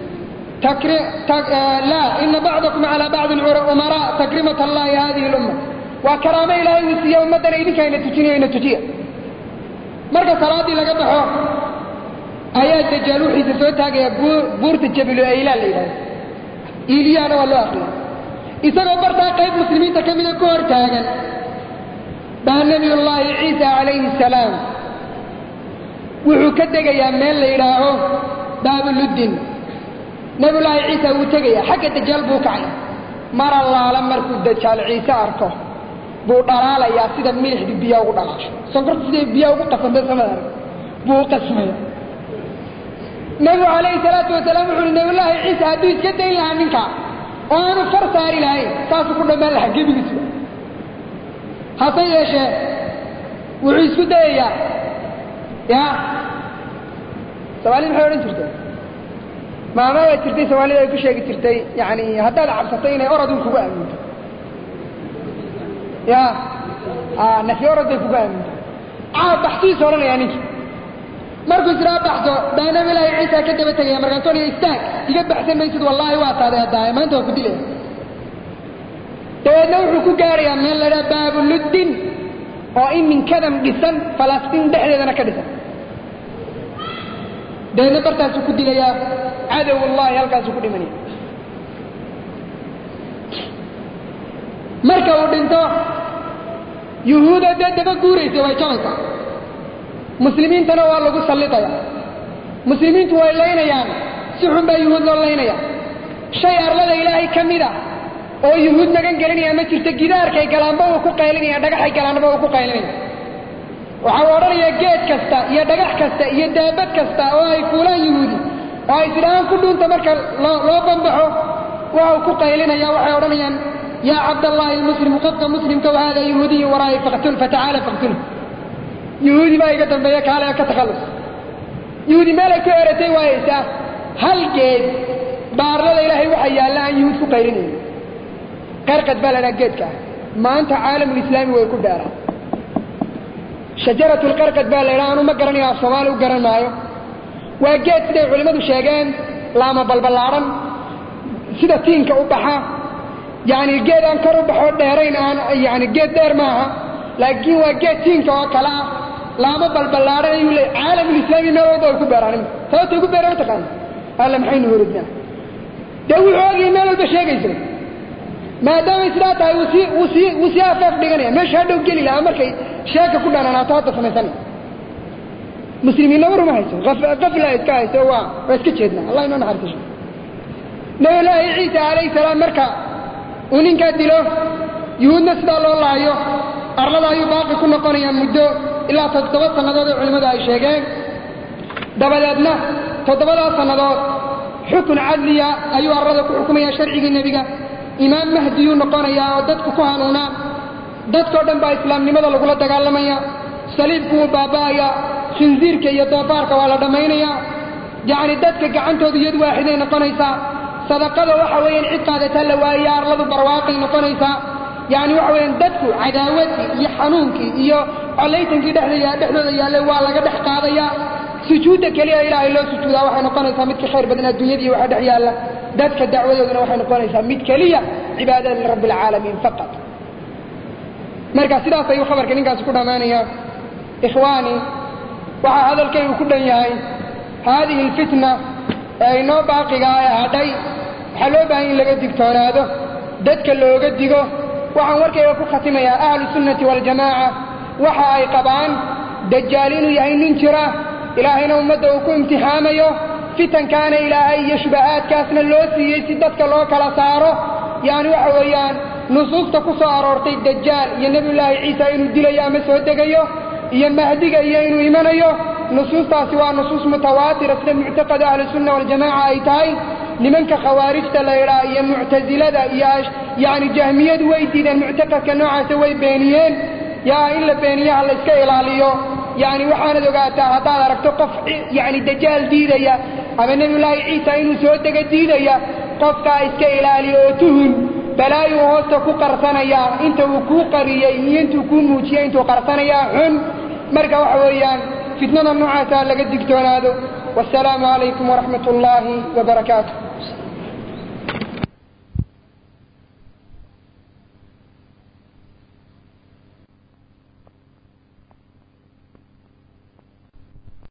لا إن بعضكم على بعض الأمراء تكرمة الله هذه الأمة وكرامة إلهي وسيا ومدنا إذن كأن تجيني وإن تجيه مركز صلاتي لقبحه آيات دجالو حيث سوتها بورت الجبل إيلان لإله إيليانا والله أخير إذا قبرتها قيد مسلمين تكمل كور تاغن بها نبي الله عيسى عليه السلام وحكدك يا ميل لإلهه باب اللدين نبي الله عيسى وتجي حق الدجال بوكعي mar allaala markuu dajaal ciise arko buu dhalaalayaa sida milixdii biyo ugu dhalaasho sonkorta sidii biyo ugu qasanday samada buu qasmaya nabi alayhi salatu wasalaam wuxuu nabiga ciise hadduu iska dayn lahaa ninka oo aanu far saari lahayn saasuu ku dhammaan lahaa gebigiisa hase yeeshee wuxuu isku dayayaa ya Soomaalidu waxay oran jirtay maamada jirtay Soomaalidu ay ku sheegi jirtay yani haddaad cabsato inay orodun kugu aaminto ya nafi orod kugu aaminto baxtiis oranaya ninki markuu israa baxdo daanaba ilaahay ciise ka daba tagaya markaasoo uu istaag iga baxsan maysid wallahi waa taaday maanta waa ku dilay dabeedna wuxuu ku gaarayaa meel la yidhaha baabuluddin oo in min kadam dhisan falastiin dhexdeedana ka dhisan dabeedna bartaasuu ku dilayaa cadowullahi halkaasuu ku dhimanaya marka uu dhinto yuhuuda dee daba guuraysa way jabaysaa muslimiintana waa lagu sallidaya muslimiintu way laynayaan si xun baa yuhuud loo laynaya shay arlada ilaahay ka mid ah oo yuhuud magan gelinaya ma jirto gidaarkay galaanba uu ku qaylinaya dhagaxay galaanba uu ku qaylinaya waxaa odhanaya geed kasta iyo dhagax kasta iyo daabad kasta oo ay fuulaan yuhuudi oo ay sidhaan ku dhuunta marka loo bambaxo waxa uu ku qaylinaya waxay odhanayaan yaa cabdallahi almuslimu qofka muslimka wahada yahuudiyu waraa'i faqtul fatacaala faqtul yuhuudi baa iga dambeeya kaale ka takhallus yuhuudi meel ay ku eratay waayeysaa hal geed baarlada ilaahay waxa yaalla aan yuhuud ku qaylinayn qarqad baa lana geedka maanta caalamul islaami way ku dheeraa shajaratul qarqad baa la aanu ma garanayo Soomaali u garanaayo waa geed siday culimadu sheegeen laama balbalaaran sida tiinka u baxa yani geed aan kor u baxo dheerayn aan yani geed dheer maaha laakiin waa geed tiinka oo kala laama balbalaaran ayuu leeyahay caalamul islaami meel walba ku beeraan sababta ugu beeraan taqaan alla maxaynu horidnaa dawuxoogii meel walba sheegayso maadaama sidaa tahay wasi afaf dhiganaya meesha hadhow geli lahaa markay sheeka ku dhananaato hadda samaysan muslimiinna war uma hayso qafla iska hayso waa iska jeednaa allah inoo naxariiso nabi ilaahi ciise calayhi salaam marka uu ninkaa dilo yuhuudna sidaa loo laayo arlada ayuu baaqi ku noqonayaa muddo ilaa 7 sannadood ee culimmadu ay sheegeen dabadeedna 7 sannadood xukun cadliya ayuu arlada ku xukumaya sharcigii nebiga imaam mahdiyuu noqonayaa oo dadku ku hanuunaa dadkoo dhan baa islaamnimada lagula dagaalamaya saliibku wuu baaba'aya khinziirka iyo doofaarka waa la dhammaynayaa yacni dadka gacantooda iyad waaxiday noqonaysaa sadaqada waxa weeyaan cid qaadataa la waaya arladu barwaaqay noqonaysaa yacni waxa weeyaan dadku cadaawadii iyo xanuunkii iyo colaytankii dhexdooda yaallay waa laga dhex qaadayaa sujuudda keliya ilaahay loo sujuudaa waxay noqonaysaa midka khayr badan adduunyada iyo waxa dhex yaalla dadka dacwadooduna waxay noqonaysaa mid keliya cibaadada lirabbi alcaalamiin faqat marka sidaas ayuu khabarka ninkaasi ku dhammaanayaa ikhwaani waxaa hadalkaygu ku dhan yahay haadihi alfitna ee inoo baaqiga ee hadhay waxaa loo baahan in laga digtoonaado dadka looga digo waxaan warkayga ku khatimayaa ahlu sunnati waljamaaca waxa ay qabaan dajaal inuu yahay nin jira ilaahayna ummadda uu ku imtixaamayo fitankaana ilaahay iyo shubahaadkaasna loo siiyey si dadka loo kala saaro yani waxa weeyaan nusuusta ku soo aroortay dajaal iyo nebiyullaahi ciisa inuu dilayo ama soo degayo iyo mahdiga iyo inuu imanayo nusuustaasi waa nusuus mutawaatira sida muctaqada ahlu sunna waljamaaca ay tahay nimanka khawaarijta la yidhaha iyo muctasilada iyo yani jahmiyadu way diideen muctaqadka noocaasa way beeniyeen yaa in la beeniyaha la iska ilaaliyo يعني waxaanad ogaataa haddaad aragto qof yani dajaal diidaya ama nebiyullaahi ciisa inuu soo dega diidaya qofkaa iska ilaaliyo oo tuhun balaayuu hoosta ku qarsanayaa inta uu kuu qariyey iyo intuu kuu muujiyey intuu qarsanayaa xun marka waxa weeyaan fitnada noocaasa laga digtoonaado wassalaamu calaykum waraxmat ullaahi wabarakaatuh